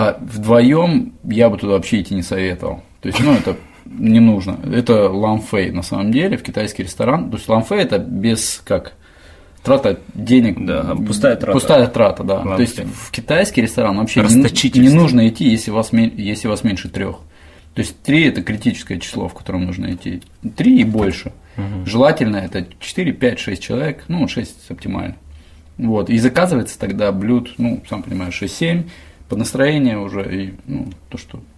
S3: Вдвоем я бы туда вообще идти не советовал. То есть, это не нужно. Это ламфей, на самом деле, в китайский ресторан. То есть, ламфей – это без, трата денег.
S2: Да, пустая трата.
S3: Пустая трата, да.
S2: Ламфей.
S3: То есть, в китайский ресторан вообще не нужно идти, если вас меньше 3. То есть, 3 – это критическое число, в котором нужно идти. 3 и больше. Желательно это 4, 5, 6 человек, 6 оптимально. Вот. И заказывается тогда блюд, сам понимаешь, 6-7, по настроению уже, и то,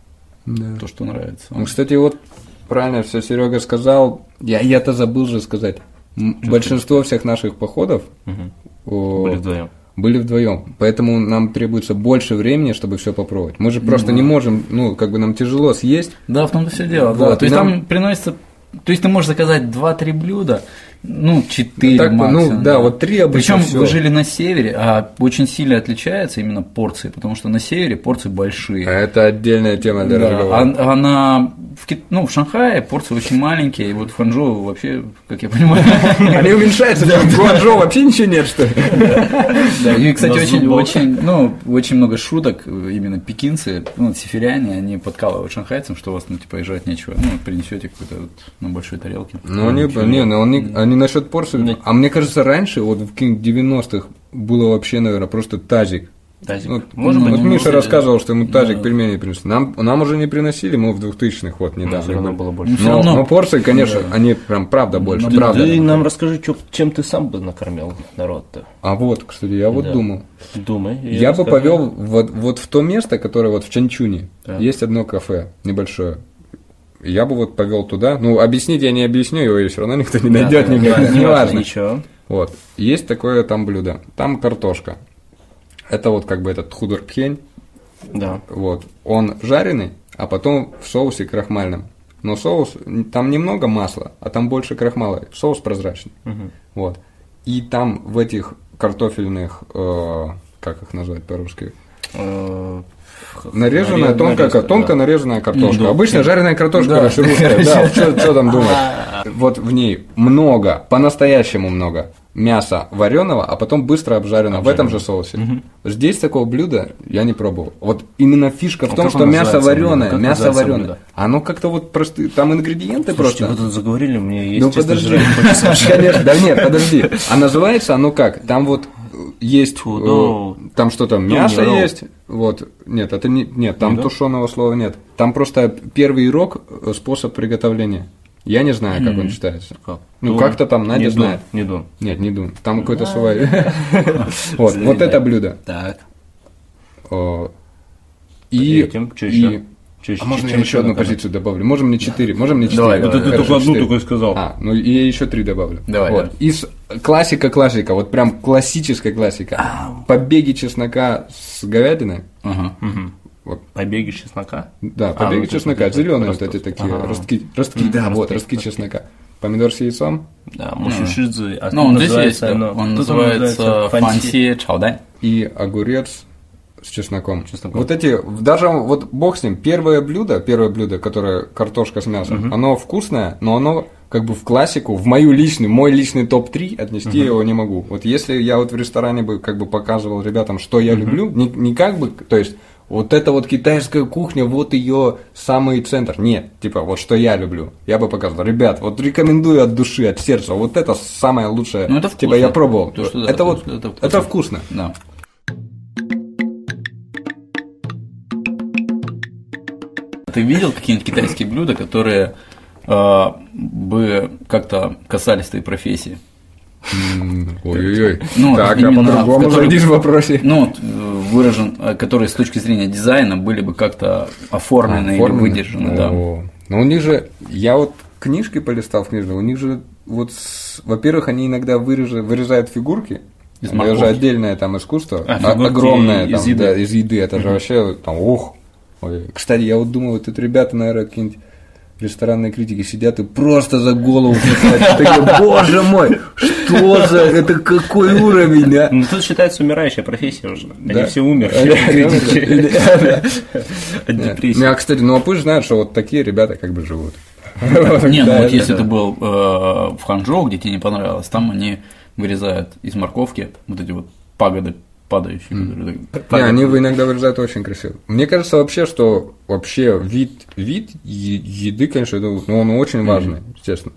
S3: что нравится.
S1: Кстати, вот правильно все Серега сказал, я-то забыл же сказать. Большинство всех наших походов были вдвоем. Поэтому нам требуется больше времени, чтобы все попробовать. Мы же просто не можем, нам тяжело съесть.
S3: Да, в том-то все дело. Да. То есть там приносится. То есть ты можешь заказать 2-3 блюда, 4 так, максимум.
S1: Вот 3 обычно.
S3: Причем вы жили на севере, а очень сильно отличаются именно порции, потому что на севере порции большие.
S1: Это отдельная тема для разговора.
S3: В Шанхае порции очень маленькие, и вот в Ханчжоу вообще, как я понимаю,
S1: они уменьшаются, в Гуанчжоу вообще ничего нет, что ли?
S3: Да, и, кстати, очень много шуток, именно пекинцы, сифиряне, они подкалывают шанхайцам, что у вас, жрать нечего, принесете какой-то на большой тарелке.
S1: Они насчет порции, а мне кажется, раньше, вот в 90-х, было вообще, наверное, просто тазик. Миша рассказывал, что ему тазик пельменей принесли. Нам уже не приносили, мы в 2000-х недавно.
S2: Было больше.
S1: Но порции, конечно, они прям правда больше.
S2: Ты нам расскажи, чем ты сам бы накормил народ-то.
S1: А вот, кстати, я думал.
S2: Думай.
S1: Я бы повел вот в то место, которое вот в Чанчуне. Есть одно кафе небольшое. Я бы повел туда. Объяснить я не объясню, его все равно никто не найдет, не важно.
S2: Ничего.
S1: Вот. Есть такое там блюдо. Там картошка. Это этот худор-пхень.
S2: Да.
S1: Вот. Он жареный, а потом в соусе крахмальном. Но соус, там немного масла, а там больше крахмала. Соус прозрачный. Вот. И там в этих картофельных, как их назвать по-русски? Нарезанная, тонко нарезанная картошка.
S3: Да.
S1: Обычно жареная картошка раширутская. Да, что там думать? Вот в ней много, по-настоящему много мяса вареного, а потом быстро обжарено в этом же соусе. Здесь такого блюда я не пробовал. Вот именно фишка в том, что мясо вареное. Оно как-то вот просто, там ингредиенты просто.
S2: Вы тут заговорили, мне есть.
S1: Ну подожди, конечно, да нет, подожди. А называется оно как? Там вот есть, там что-то, мясо есть, вот, нет, это не, нет, там тушеного слова нет. Там просто первый рог, способ приготовления. Я не знаю, как он читается. Ну, как-то там Надя знает.
S2: Не дун.
S1: Нет, не дун. Там какой-то свой. Вот это блюдо.
S2: Так.
S1: И...
S2: Что еще?
S1: А можно я еще одну позицию добавлю? Можем не 4, можем не 4.
S3: Давай,
S2: ты только одну только сказал.
S1: Ну и я еще 3 добавлю.
S3: Давай.
S1: Из классика, вот прям классическая классика. Побеги чеснока с говядиной.
S2: Вот. Побеги чеснока?
S1: Да, побеги чеснока, зеленые вот эти такие ростки, да, вот ростки чеснока. Помидор с яйцом.
S2: Да, мушишидзе.
S3: Ну, он здесь есть, он называется фанси чаодань.
S1: И огурец с чесноком. Вот эти, даже вот бог с ним, первое блюдо, которое картошка с мясом, оно вкусное, но оно как бы в классику, в мой личный топ-3 отнести его не могу. Вот если я вот в ресторане бы как бы показывал ребятам, что я люблю, не как бы, то есть вот эта вот китайская кухня, вот ее самый центр. Нет, типа, вот что я люблю. Я бы показал, ребят, вот рекомендую от души, от сердца, вот это самое лучшее.
S3: Ну, это вкусно.
S1: Типа, я пробовал.
S3: Это
S1: это вкусно.
S3: Да. Ты видел какие-нибудь китайские блюда, которые бы как-то касались твоей профессии?
S1: Ой-ой-ой.
S3: Ну,
S1: так, а по-другому зайдешь в вопросе.
S3: Ну, выражен, которые с точки зрения дизайна были бы как-то оформлены или выдержаны, да.
S1: Но у них же, я вот книжки полистал в книжных, у них же, вот, во-первых, они иногда вырезают фигурки, это же отдельное там искусство, огромное там, из еды, это же вообще там, Кстати, я вот думаю, вот тут ребята, наверное, какие-нибудь ресторанные критики сидят и просто за голову хватают. Такие, боже мой, что за, это какой уровень, а?
S2: Ну, тут считается умирающая профессия уже. Они все умерли, критики. От депрессии.
S1: А, кстати, ну, а пусть знают, что вот такие ребята как бы живут.
S3: Не, ну вот если ты был в Ханчжоу, где тебе не понравилось, там они вырезают из морковки вот эти вот пагоды падающие.
S1: Не, они иногда вырезают очень красиво. Мне кажется вообще, что вообще вид еды, конечно, ну, он очень важный, естественно.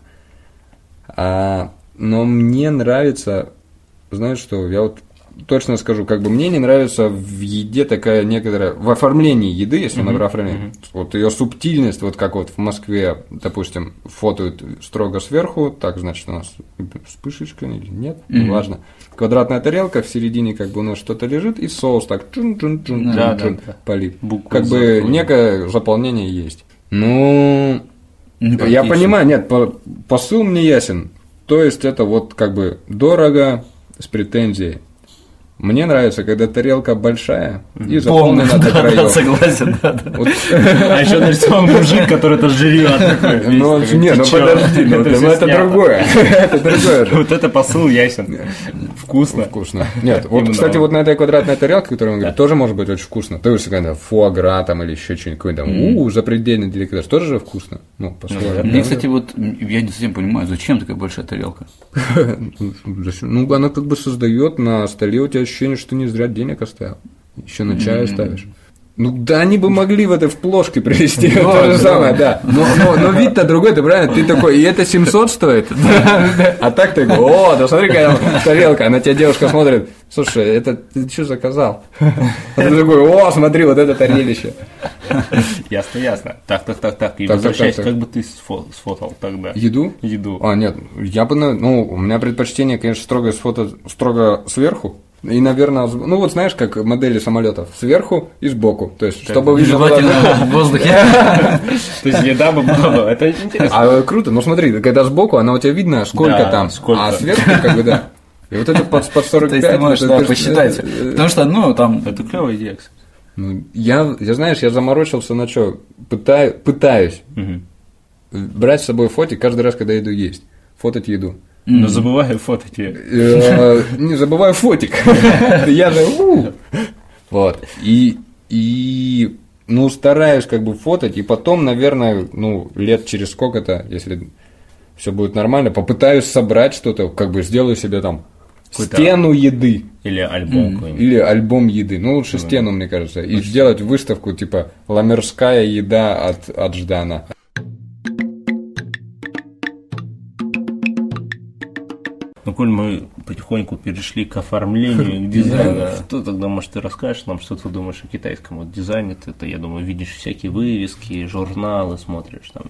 S1: Но мне нравится, знаешь что, я вот точно скажу, как бы мне не нравится в еде такая некоторая, в оформлении еды, если мы про оформление, вот ее субтильность, вот как вот в Москве, допустим, фотоют строго сверху, так, значит, у нас вспышечка или нет, неважно. Квадратная тарелка, в середине как бы у нас что-то лежит, и соус так чун-чун-чун полит. Как бы некое заполнение есть. Ну, я понимаю, нет, посыл мне ясен. То есть это вот как бы дорого, с претензией. Мне нравится, когда тарелка большая и заполнена до краев.
S3: Согласен, да.
S2: А еще нарисован мужик, который это жрет.
S1: Ну, не, ну подожди, это другое. Это другое.
S2: Вот это посыл ясен. Вкусно.
S1: Вкусно. Нет, вот, кстати, вот на этой квадратной тарелке, которую мы говорим, тоже может быть очень вкусно. То есть, когда фуагра там или еще что-нибудь, там, запредельный деликатес, тоже же вкусно. Ну, по-своему.
S3: Мне, кстати, вот я не совсем понимаю, зачем такая большая тарелка?
S1: Ну, она как бы создает на столе у тебя ощущение, что не зря денег оставил. Еще на чай оставишь. Ну да, они бы могли в этой в плошке привезти. То же самое, да. Но вид-то другой, ты правильно? Ты такой, и это 700 стоит? А так ты говоришь, о, да смотри, какая тарелка. А на тебя девушка смотрит, слушай, это ты что заказал? А ты такой, о, смотри, вот это тарелище.
S2: Ясно. Так. И возвращаясь, как бы ты сфотал тогда?
S1: Еду? А, нет, я бы, ну, у меня предпочтение, конечно, строго сверху. И, наверное, ну вот знаешь, как модели самолетов, сверху и сбоку. То есть, чтобы
S3: желательно в воздухе.
S2: То есть еда бы была. Это интересно.
S1: А круто, ну смотри, когда сбоку, она у тебя видно, сколько там, а сверху, как бы, да. И вот это под 45.
S3: То есть ты можешь посчитать. Потому что, ну, там.
S2: Это клевая идея, кстати.
S1: Ну, я знаешь, я заморочился на что? Пытаюсь брать с собой фотик каждый раз, когда иду есть. Фотать еду.
S2: Но забываю фотать ее.
S1: Не забываю фотик. Я же... Вот. И ну, стараюсь как бы фотать, и потом, наверное, ну, лет через сколько-то, если все будет нормально, попытаюсь собрать что-то, как бы сделаю себе там
S2: Какой-то
S1: стену еды.
S2: Или альбом какой-нибудь.
S1: Или альбом еды. Ну, лучше стену, мне кажется. И сделать выставку, типа, ламерская еда от Ждана.
S2: Ну, коль мы потихоньку перешли к оформлению, к дизайну, то тогда, может, ты расскажешь нам, что ты думаешь о китайском вот дизайне? Ты, я думаю, видишь всякие вывески, журналы смотришь, там,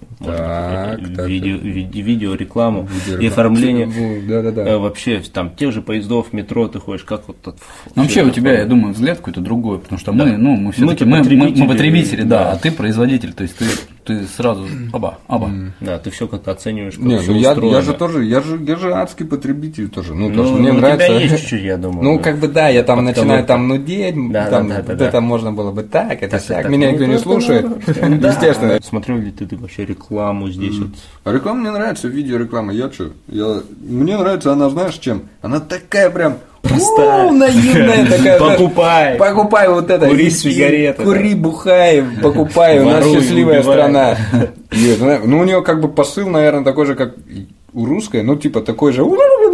S2: видео, рекламу и оформление.
S1: Да.
S2: Вообще, там, тех же поездов, метро ты ходишь, как вот тут...
S3: Ну, вообще у тебя, я думаю, взгляд какой-то другой, потому что мы все-таки мы потребители, да, а ты производитель, то есть ты сразу оба.
S2: Да, ты все как-то оцениваешь, как
S1: Не,
S2: все
S1: ну я
S2: устроено.
S1: же тоже, я же адский потребитель тоже. Ну, то,
S2: Ну,
S1: что мне
S2: у
S1: нравится.
S2: тебя есть чуть-чуть, я думаю.
S1: Ну, как бы да, я там начинаю
S2: Подковырка.
S1: там нудеть,
S2: Да,
S1: там,
S2: да.
S1: это можно было бы так, это сяк.
S2: так.
S1: Меня никто не слушает. Естественно.
S2: Смотрел ли ты вообще рекламу здесь вот?
S1: Реклама мне нравится, видеореклама. Мне нравится она, знаешь, чем? Она такая прям
S2: Простая.
S1: наивная такая.
S2: Покупай.
S1: Покупай вот это.
S2: Кури сигареты.
S1: Кури, бухай, покупай. У нас
S2: Воруй,
S1: счастливая
S2: убивай.
S1: страна. Ну, у нее как бы посыл, наверное, такой же, как у русской. Ну, типа такой же.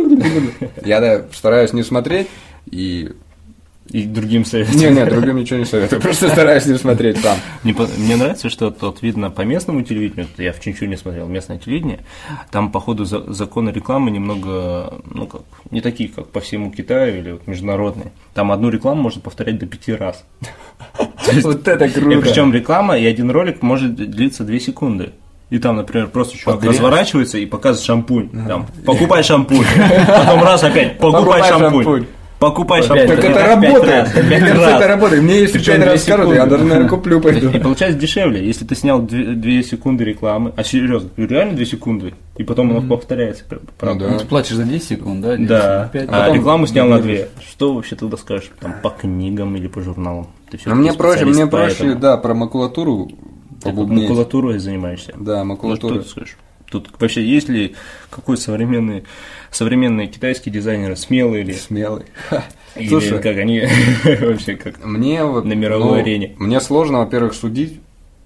S1: Я стараюсь не смотреть и...
S2: И другим советую.
S1: Не, другим ничего не советую. Просто стараюсь не смотреть сам.
S2: Мне нравится, что тут видно по местному телевидению, я в Чинчуне смотрел местное телевидение, там, по ходу, законы рекламы немного, ну, как, не такие, как по всему Китаю или вот международные. Там одну рекламу можно повторять до 5 раз.
S1: Вот это
S2: И
S1: круто.
S2: причем реклама и один ролик может длиться 2 секунды. И там, например, просто чувак разворачивается и показывает шампунь. Там, покупай шампунь. Потом раз опять, покупай шампунь. Покупай шампунь.
S1: Так это работает. Это работает. Мне если 5 раз скажут, я даже, наверное, куплю, пойду.
S2: И получается дешевле, если ты снял 2 секунды рекламы, а серьезно, реально 2 секунды, и потом оно повторяется. Правда?
S1: Ну да.
S3: Ты платишь за 10 секунд, да? 10,
S2: Да,
S3: 5,
S2: а
S3: потом
S2: рекламу снял на 2.
S3: добавишь.
S2: Что вообще тогда скажешь? Там, по книгам или по журналам? Ты
S1: А мне
S2: всё-таки
S1: проще,
S2: специалист,
S1: да, про макулатуру
S2: Ты
S1: побубнить.
S2: макулатурой занимаешься.
S1: Да,
S2: Ну, что
S1: макулатура.
S2: ты скажешь? Тут вообще есть ли какой современные китайские дизайнеры смелые или
S1: Смелый.
S2: или
S1: Слушай,
S2: как они вообще как
S1: мне вот,
S2: на мировой арене?
S1: Мне сложно, во-первых, судить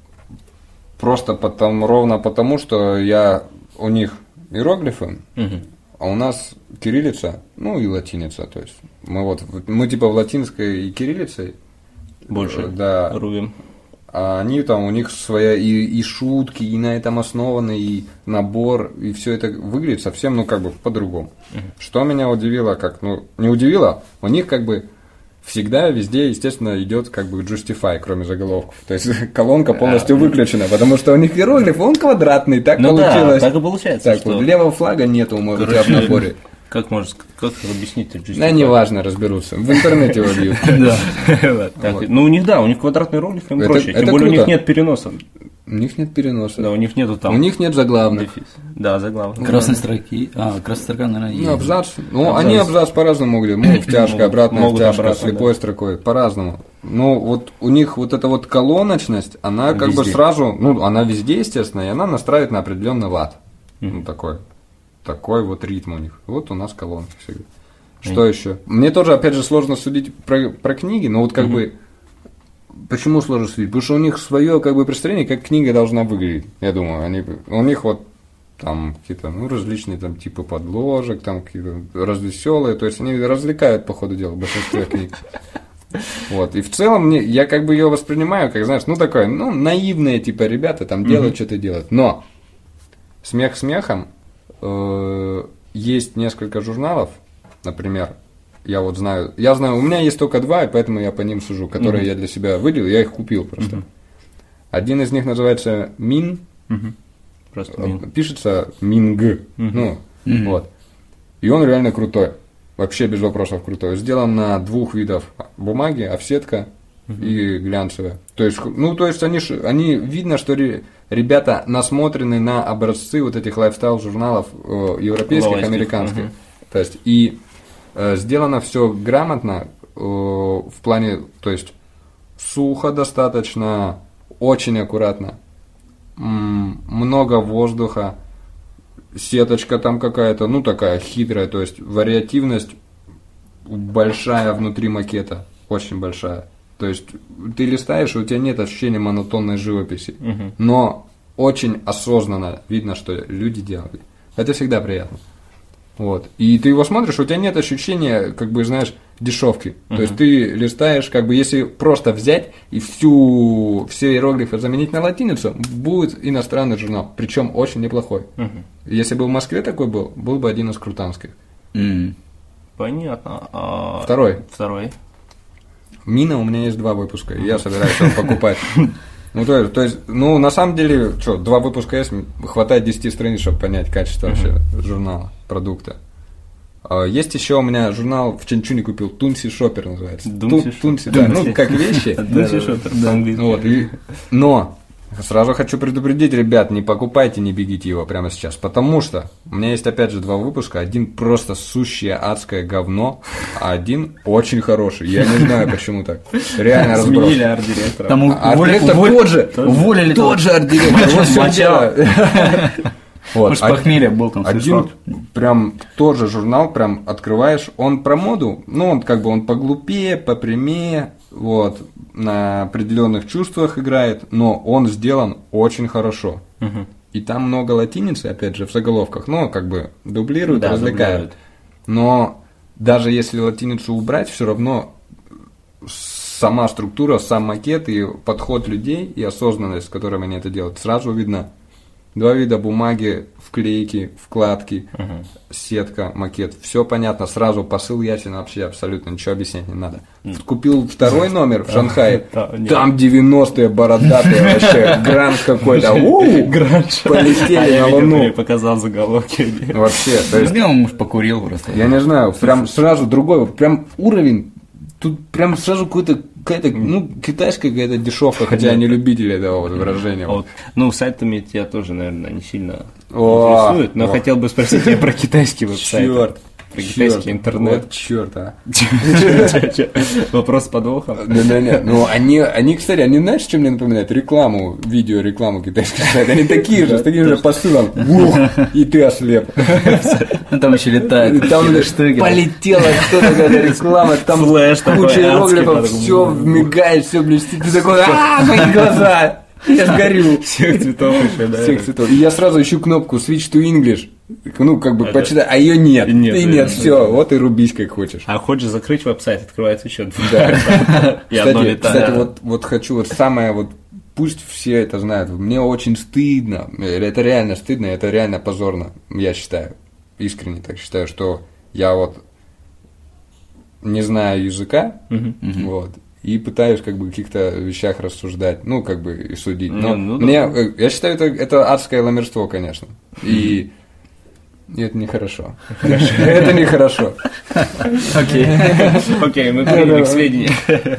S1: просто ровно потому, что у них иероглифы,
S2: Мгм.
S1: а у нас кириллица, ну и латиница, то есть мы типа в латинской и кириллице,
S2: больше
S1: да,
S2: рубим.
S1: а они там, у них своя и шутки, и на этом основаны, и набор, и все это выглядит совсем, ну, как бы по-другому. Что меня удивило, не удивило, у них как бы всегда везде, естественно, идет как бы Justify, кроме заголовков. То есть колонка полностью выключена, потому что у них иероглиф, он квадратный, так
S2: Ну да,
S1: получилось.
S2: так и получается,
S1: Так
S2: что-
S1: вот, левого флага нету у тебя в наборе.
S2: Как объяснить это
S1: Да, неважно, разберутся. В интернете его бьют.
S2: Ну, у них, да, у них квадратный ролик, им
S1: Это-
S2: проще.
S1: это
S2: Тем более у них
S1: круто.
S2: нет переноса.
S1: У них нет переноса.
S2: Да, у них нету там
S1: У них нет заглавных.
S2: дефис. Да, заглавных.
S3: Красной строки. красная строка, наверное, есть.
S1: Ну, абзац. Ну, они абзац по-разному могли. Втяжка, обратная
S2: Могут
S1: втяжка,
S2: обратно,
S1: слепой строкой. По-разному. Ну, вот у них вот эта вот колоночность, она как бы
S2: Везде.
S1: сразу, ну, она везде, естественно, и она настраивает на определенный лад. Ну, такой вот ритм у них. Вот у нас колонки всегда. Что еще? Мне тоже, опять же, сложно судить про книги, но вот как бы почему сложно судить? Потому что у них свое как бы представление, как книга должна выглядеть. Я думаю, у них вот там какие-то, ну, различные там типы подложек, там какие-то развеселые, то есть они развлекают по ходу дела большинство книг. Вот. И в целом я как бы ее воспринимаю, как, знаешь, ну, такое, ну, наивные, типа, ребята там делают, что-то делают. Но смех смехом, есть несколько журналов, например, я знаю, у меня есть только 2, и поэтому я по ним сужу, которые я для себя выделил, я их купил просто. Один из них называется Мин,
S2: Просто
S1: пишется Минг, вот. И он реально крутой, вообще без вопросов крутой. Сделан на 2 видов бумаги, офсетка и глянцевая. То есть они видно, что ребята насмотрены на образцы вот этих лайфстайл-журналов европейских, американских. То есть и сделано все грамотно в плане, то есть сухо достаточно, очень аккуратно, много воздуха, сеточка там какая-то, ну такая хитрая, то есть вариативность большая внутри макета, очень большая. То есть ты листаешь, и у тебя нет ощущения монотонной живописи. Но очень осознанно видно, что люди делали. Это всегда приятно. Вот. И ты его смотришь, у тебя нет ощущения, как бы, знаешь, дешевки. То есть ты листаешь, как бы, если просто взять и все иероглифы заменить на латиницу, будет иностранный журнал, причем очень неплохой. Если бы в Москве такой был бы один из крутанских.
S2: Понятно.
S1: Второй. Мина у меня есть 2 выпуска, и я собираюсь его покупать. Ну, то есть, на самом деле, 2 выпуска есть, хватает 10 страниц, чтобы понять качество вообще журнала, продукта. Есть еще у меня журнал, в Чанчуне купил, Тунси Шоппер называется. Тунси, да, как вещи.
S2: Тунси Шоппер, по-английски.
S1: Но сразу хочу предупредить, ребят, не покупайте, не бегите его прямо сейчас, потому что у меня есть опять же 2 выпуска, один просто сущее адское говно, а один очень хороший. Я не знаю, почему так. Реально разброс.
S2: Сменили арт-директора.
S3: Там уволили
S1: тот же арт-директор. Вот всё дело.
S3: Может, похмелье был там.
S1: Один прям тот же журнал, прям открываешь, он про моду, он как бы он поглупее, попрямее, вот, на определенных чувствах играет, но он сделан очень хорошо. И там много латиницы, опять же, в заголовках, как бы дублируют, развлекают. Но даже если латиницу убрать, все равно сама структура, сам макет и подход людей и осознанность, с которой они это делают, сразу видно. 2 вида бумаги, вклейки, вкладки, сетка, макет. Все понятно, сразу посыл ясен, вообще абсолютно ничего объяснять не надо. Купил 2 номер в Шанхае, там 90-е бородатые вообще, гранж какой-то. Полетели на Луну.
S2: Показал заголовки.
S1: Вообще, то есть...
S3: Может, покурил просто.
S1: Я не знаю, прям сразу другой, прям уровень. Тут прям сразу какая-то китайская какая-то дешевка, хотя я не любитель этого выражения.
S2: Сайтами тебя тоже, наверное, не сильно интересует, но хотел бы спросить тебя про китайский веб-сайт.
S1: Черт.
S2: Про китайский интернет.
S1: Вот черт, а.
S2: Вопрос с подвохом.
S1: Да. Они, кстати, знаешь, чем мне напоминают? Видеорекламу китайских сайтов. Они такие же, с таким же посылом. И ты ослеп.
S3: Там еще летает.
S1: Там полетела кто-то, какая-то реклама, там куча иероглифов, все мигает, все блестит. Ты такой, мои глаза! Я сгорю.
S2: Всех цветов еще, да.
S1: Всех цветов. И я сразу ищу кнопку Switch to English. Почитай, а ее нет. Нет, все, вот и рубись как хочешь.
S2: А хочешь закрыть веб-сайт, открывается еще 2.
S1: Да.
S2: И одно летает.
S1: Кстати, вот хочу, самое, пусть все это знают, мне очень стыдно, это реально стыдно, это реально позорно, я считаю, искренне так считаю, что я не знаю языка, и пытаюсь в каких-то вещах рассуждать, и судить. Но я считаю, это адское ламерство, конечно. И это нехорошо. Это нехорошо.
S2: Окей, мы приняли к сведению.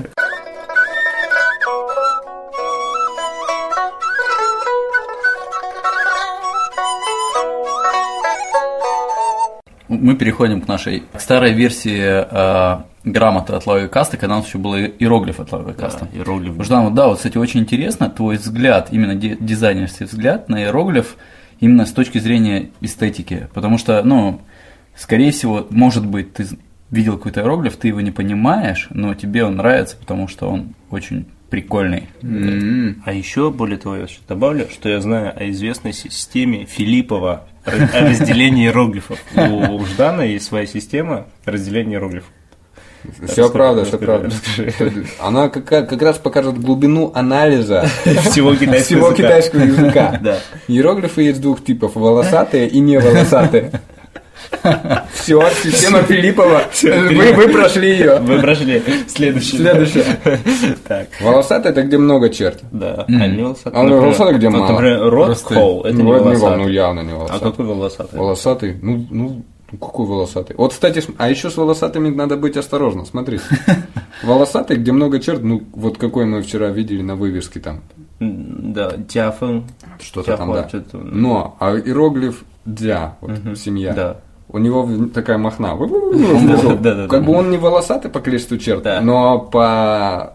S3: Мы переходим к нашей старой версии грамоты от Лавы Каста, когда у нас еще был иероглиф от Лавы Каста.
S2: Иероглиф.
S3: Ждан, кстати, очень интересно твой взгляд, именно дизайнерский взгляд на иероглиф именно с точки зрения эстетики. Потому что, скорее всего, может быть, ты видел какой-то иероглиф, ты его не понимаешь, но тебе он нравится, потому что он очень прикольный.
S2: А еще, более того, я добавлю, что я знаю о известной системе Филиппова о разделении иероглифов. У Ждана есть своя система разделения иероглифов.
S1: Все правда. Она как раз покажет глубину анализа всего китайского языка. Иероглифы есть 2 типов: волосатые и неволосатые. Все, система Филиппова. Вы прошли ее.
S2: Вы прошли. Следующее. Так.
S1: Волосатый — это где много черт.
S2: Да. А не волосатый.
S1: А волосатый где мало.
S2: Например, рот-холл — это не волосатый.
S1: Явно не волосатый.
S2: А какой волосатый?
S1: Волосатый? Какой волосатый? Вот, кстати, а еще с волосатыми надо быть осторожным. Смотри. Волосатый, где много черт, вот какой мы вчера видели на вывеске там.
S2: Да, тяфэн.
S1: Что-то там, да. Но, а иероглиф «дя», семья.
S2: Да.
S1: У него такая махна.
S2: Да.
S1: Как бы он не волосатый по количеству черт, но по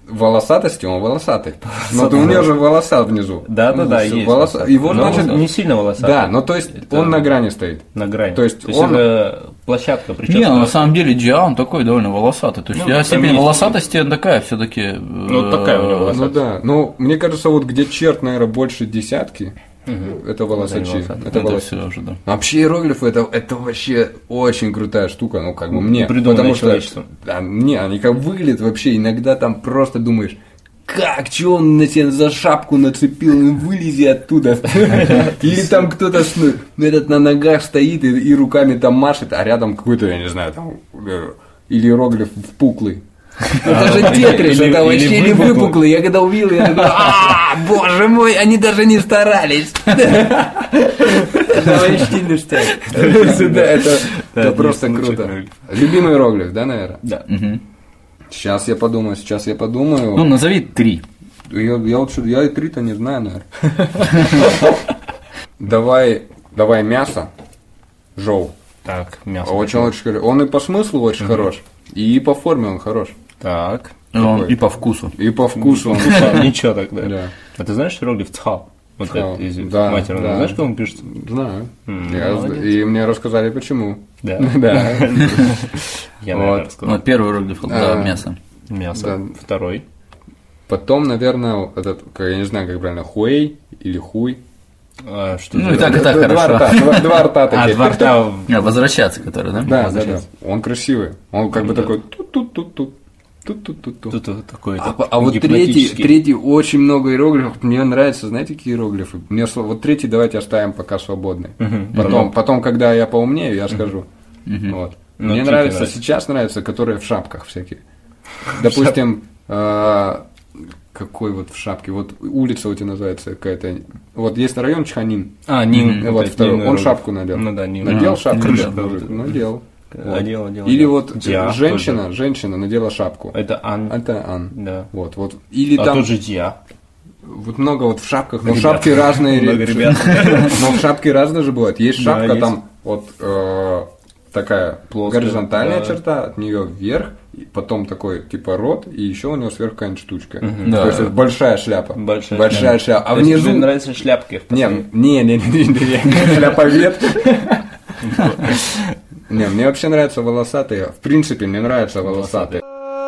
S1: волосатости, он волосатый. Но у него же волоса внизу.
S2: Да, есть.
S1: Его,
S2: но
S1: значит,
S2: он не сильно волосатый.
S1: Да, но то есть
S2: Это
S1: он на грани стоит.
S2: На грани.
S1: То есть он...
S2: это площадка, причем.
S3: Не, на самом деле Джиа, он такой довольно волосатый. То есть
S2: Ну,
S3: я
S2: там
S3: себе
S2: есть.
S3: волосатости такая все-таки.
S2: Ну, такая у него волосатость.
S1: Ну да, ну мне кажется, вот где черт, наверное, больше десятки, это волосачи.
S2: волосатый.
S1: Это
S3: Это
S1: волос-
S3: все уже, да.
S1: Вообще иероглифы это вообще очень крутая штука, ну как бы мне.
S2: Придуманная
S1: Потому что
S2: человечеством.
S1: да, мне они как выглядят вообще, иногда там просто думаешь, как, что он на тебя за шапку нацепил, ну вылези оттуда. Или там кто-то этот на ногах стоит и руками там машет, а рядом какой-то, я не знаю, там или иероглиф впуклый. Это же тетрис,
S2: Или-
S1: это
S2: или
S1: вообще не
S2: выпуклый.
S1: выпуклый. Я когда увидел, я такой, боже мой, они даже не старались. Это вообще ништяк. Это просто
S2: есть лучших
S1: круто.
S2: иероглифов.
S1: Любимый иероглиф, да, наверное?
S2: Да.
S1: Сейчас я подумаю.
S3: Ну, назови 3.
S1: Я и 3-то не знаю, наверное. Давай мясо. Жоу.
S2: Так, мясо.
S1: Очень хорошо. Он и по смыслу очень хорош, и по форме он хорош.
S2: Так.
S3: Он и по вкусу.
S1: И по вкусу он.
S2: Ничего тогда.
S1: Да.
S2: А ты знаешь иероглиф цхал? Вот
S1: Цхал,
S2: это из
S1: да,
S2: матерного.
S1: да.
S2: Знаешь, как он пишется?
S1: Знаю.
S2: молодец.
S1: И мне рассказали, почему.
S2: Да.
S1: Да.
S2: Я,
S1: Вот.
S2: наверное, рассказал.
S3: Вот первый иероглиф, да, мясо.
S2: Мясо.
S1: Да.
S2: Второй.
S1: Потом, наверное, этот, я не знаю, как правильно, хуэй или хуй.
S2: А, что
S3: Ну,
S2: за-
S3: и так
S1: Два
S3: хорошо.
S1: рта, два рта
S2: А,
S1: таких.
S2: два рта.
S3: Возвращаться, который, да?
S1: Да, да, да. Он красивый. Он как бы такой тут-тут-тут-тут. Тут-тут-тут-тут.
S2: Тут вот такой.
S1: А вот третий очень много иероглифов. Мне нравится, знаете, какие иероглифы? Вот третий давайте оставим пока свободный. Потом, когда я поумнею, я скажу. Вот.
S2: Ну,
S1: Мне
S2: третий
S1: нравится,
S2: нравится.
S1: сейчас нравятся, которые в шапках всякие. Допустим, какой вот в шапке? Вот улица у тебя называется какая-то. Вот есть район Чханин.
S2: А, Нин.
S1: Вот
S2: это
S1: второй.
S2: Нин
S1: Он
S2: иероглиф.
S1: шапку надел.
S2: Ну да, Нин.
S1: Надел шапку,
S3: Нин,
S1: да,
S3: да,
S1: мужик? Надел. Вот.
S2: Одел.
S1: Или вот
S2: Диа
S1: женщина надела шапку.
S2: Это Ан.
S1: Это Ан.
S2: Да.
S1: Вот. Или
S2: А
S1: там
S2: тот же Диа.
S1: вот много вот в шапках, но
S2: Ребят.
S1: шапки разные.
S2: Много ребят.
S1: Но шапки разные же бывают. Есть
S2: Да,
S1: шапка
S2: есть.
S1: там вот такая
S2: Плоская,
S1: горизонтальная
S2: да.
S1: черта, от нее вверх, и потом такой типа рот, и еще у него сверху какая-нибудь штучка.
S3: Да.
S1: То есть это большая шляпа.
S2: Большая
S1: шляпа. А
S2: То есть
S1: внизу.
S2: тебе нравятся шляпки?
S1: Не, шляповед. Не, мне вообще нравятся волосатые. В принципе, мне нравятся волосатые.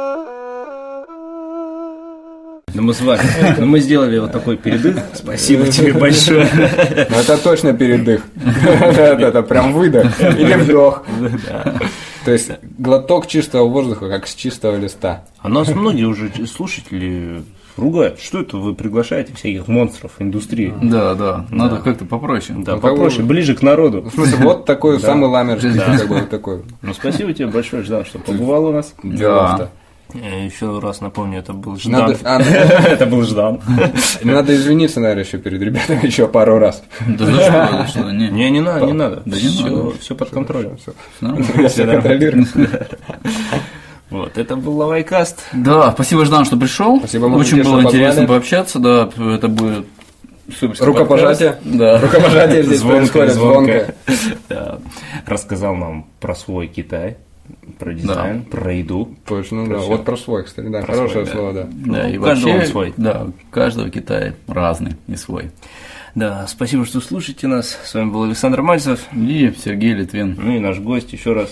S2: Ну мы с вами. Ну мы сделали вот такой передых. Спасибо тебе большое.
S1: Ну, это точно передых. Это прям выдох или вдох. То есть глоток чистого воздуха, как с чистого листа.
S2: А нас многие уже слушатели ругают. Что это вы приглашаете всяких монстров индустрии?
S3: Да, надо как-то попроще.
S2: Да,
S1: Ну, как
S2: попроще,
S1: бы-
S2: ближе к народу.
S1: В смысле, вот такой самый ламерский, как бы вот такой.
S2: Ну спасибо тебе большое, Ждан, что побывал у нас.
S1: Делов-то.
S2: Я еще раз напомню, это был
S1: Надо,
S2: Ждан. Это был Ждан.
S1: надо извиниться, наверное, еще перед ребятами еще пару раз.
S3: Да за что? Не.
S2: Не надо, не надо.
S3: Да не надо.
S2: Все под контролем.
S1: Все контролируем.
S2: Вот, это был Лавайкаст.
S3: Да, спасибо, Ждан, что пришел.
S1: Спасибо,
S3: Очень
S1: Максим,
S3: было
S1: что
S3: интересно
S1: позвали.
S3: пообщаться, да, это будет суперский
S1: Рукопожатие.
S3: подкаст. Да.
S1: Рукопожатие здесь происходит звонко.
S2: Да. Рассказал нам про свой Китай, про дизайн, про еду.
S1: Точно, да.
S2: всё.
S1: Вот про свой, кстати, да.
S2: Про
S1: Хорошее
S2: свой, да.
S1: слово, да.
S3: Да, и
S2: У каждого
S3: вообще,
S2: он свой.
S3: Да, у каждого Китая разный и свой.
S2: Да, спасибо, что слушаете нас. С вами был Александр Мальцев.
S3: И Сергей Литвин.
S2: Ну и наш гость еще раз.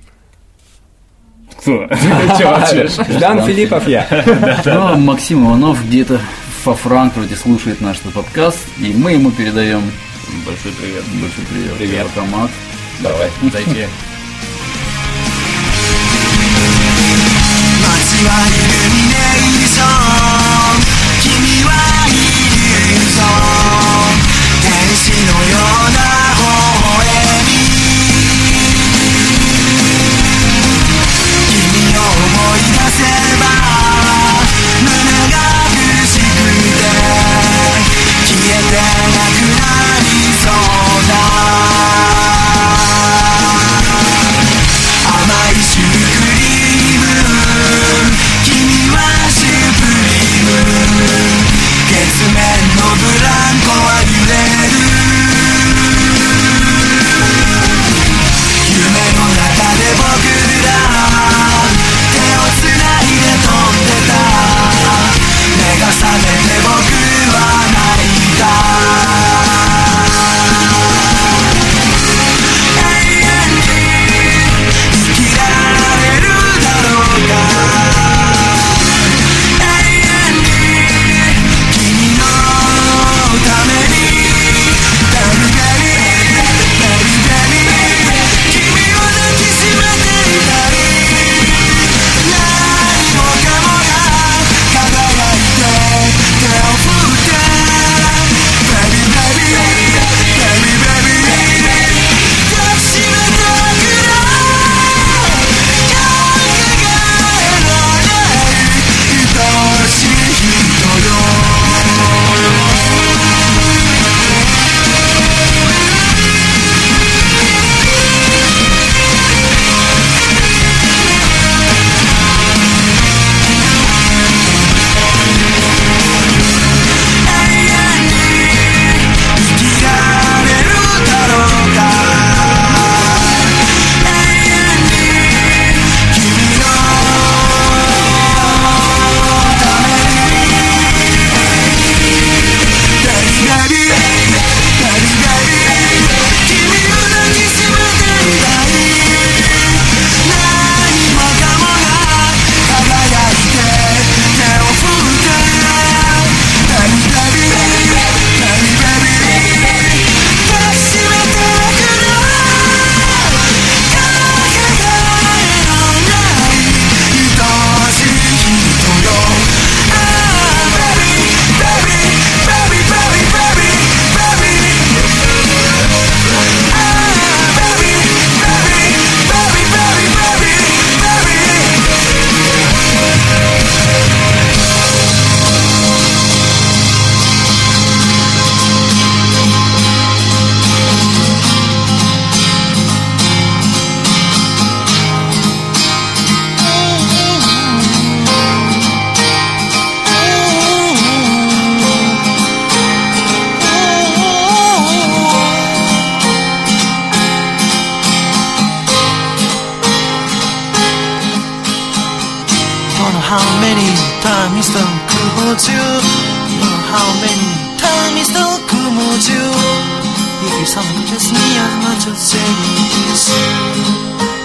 S2: Кто? Чего молчишь?
S1: Ждан Филиппов я.
S3: Ну, Максим Иванов где-то во Франкфурте слушает наш подкаст, и мы ему передаем
S2: Большой привет.
S3: большой привет.
S2: Привет.
S3: Автомат.
S2: Давай, зайди.
S4: 街はイルミネーション君はイリュージョン天使のような微笑み君を思い出せば胸が苦しくて消えてなくなりそうだ time is took about you. Know how many time is took about you. If you sound just me as much as it is you.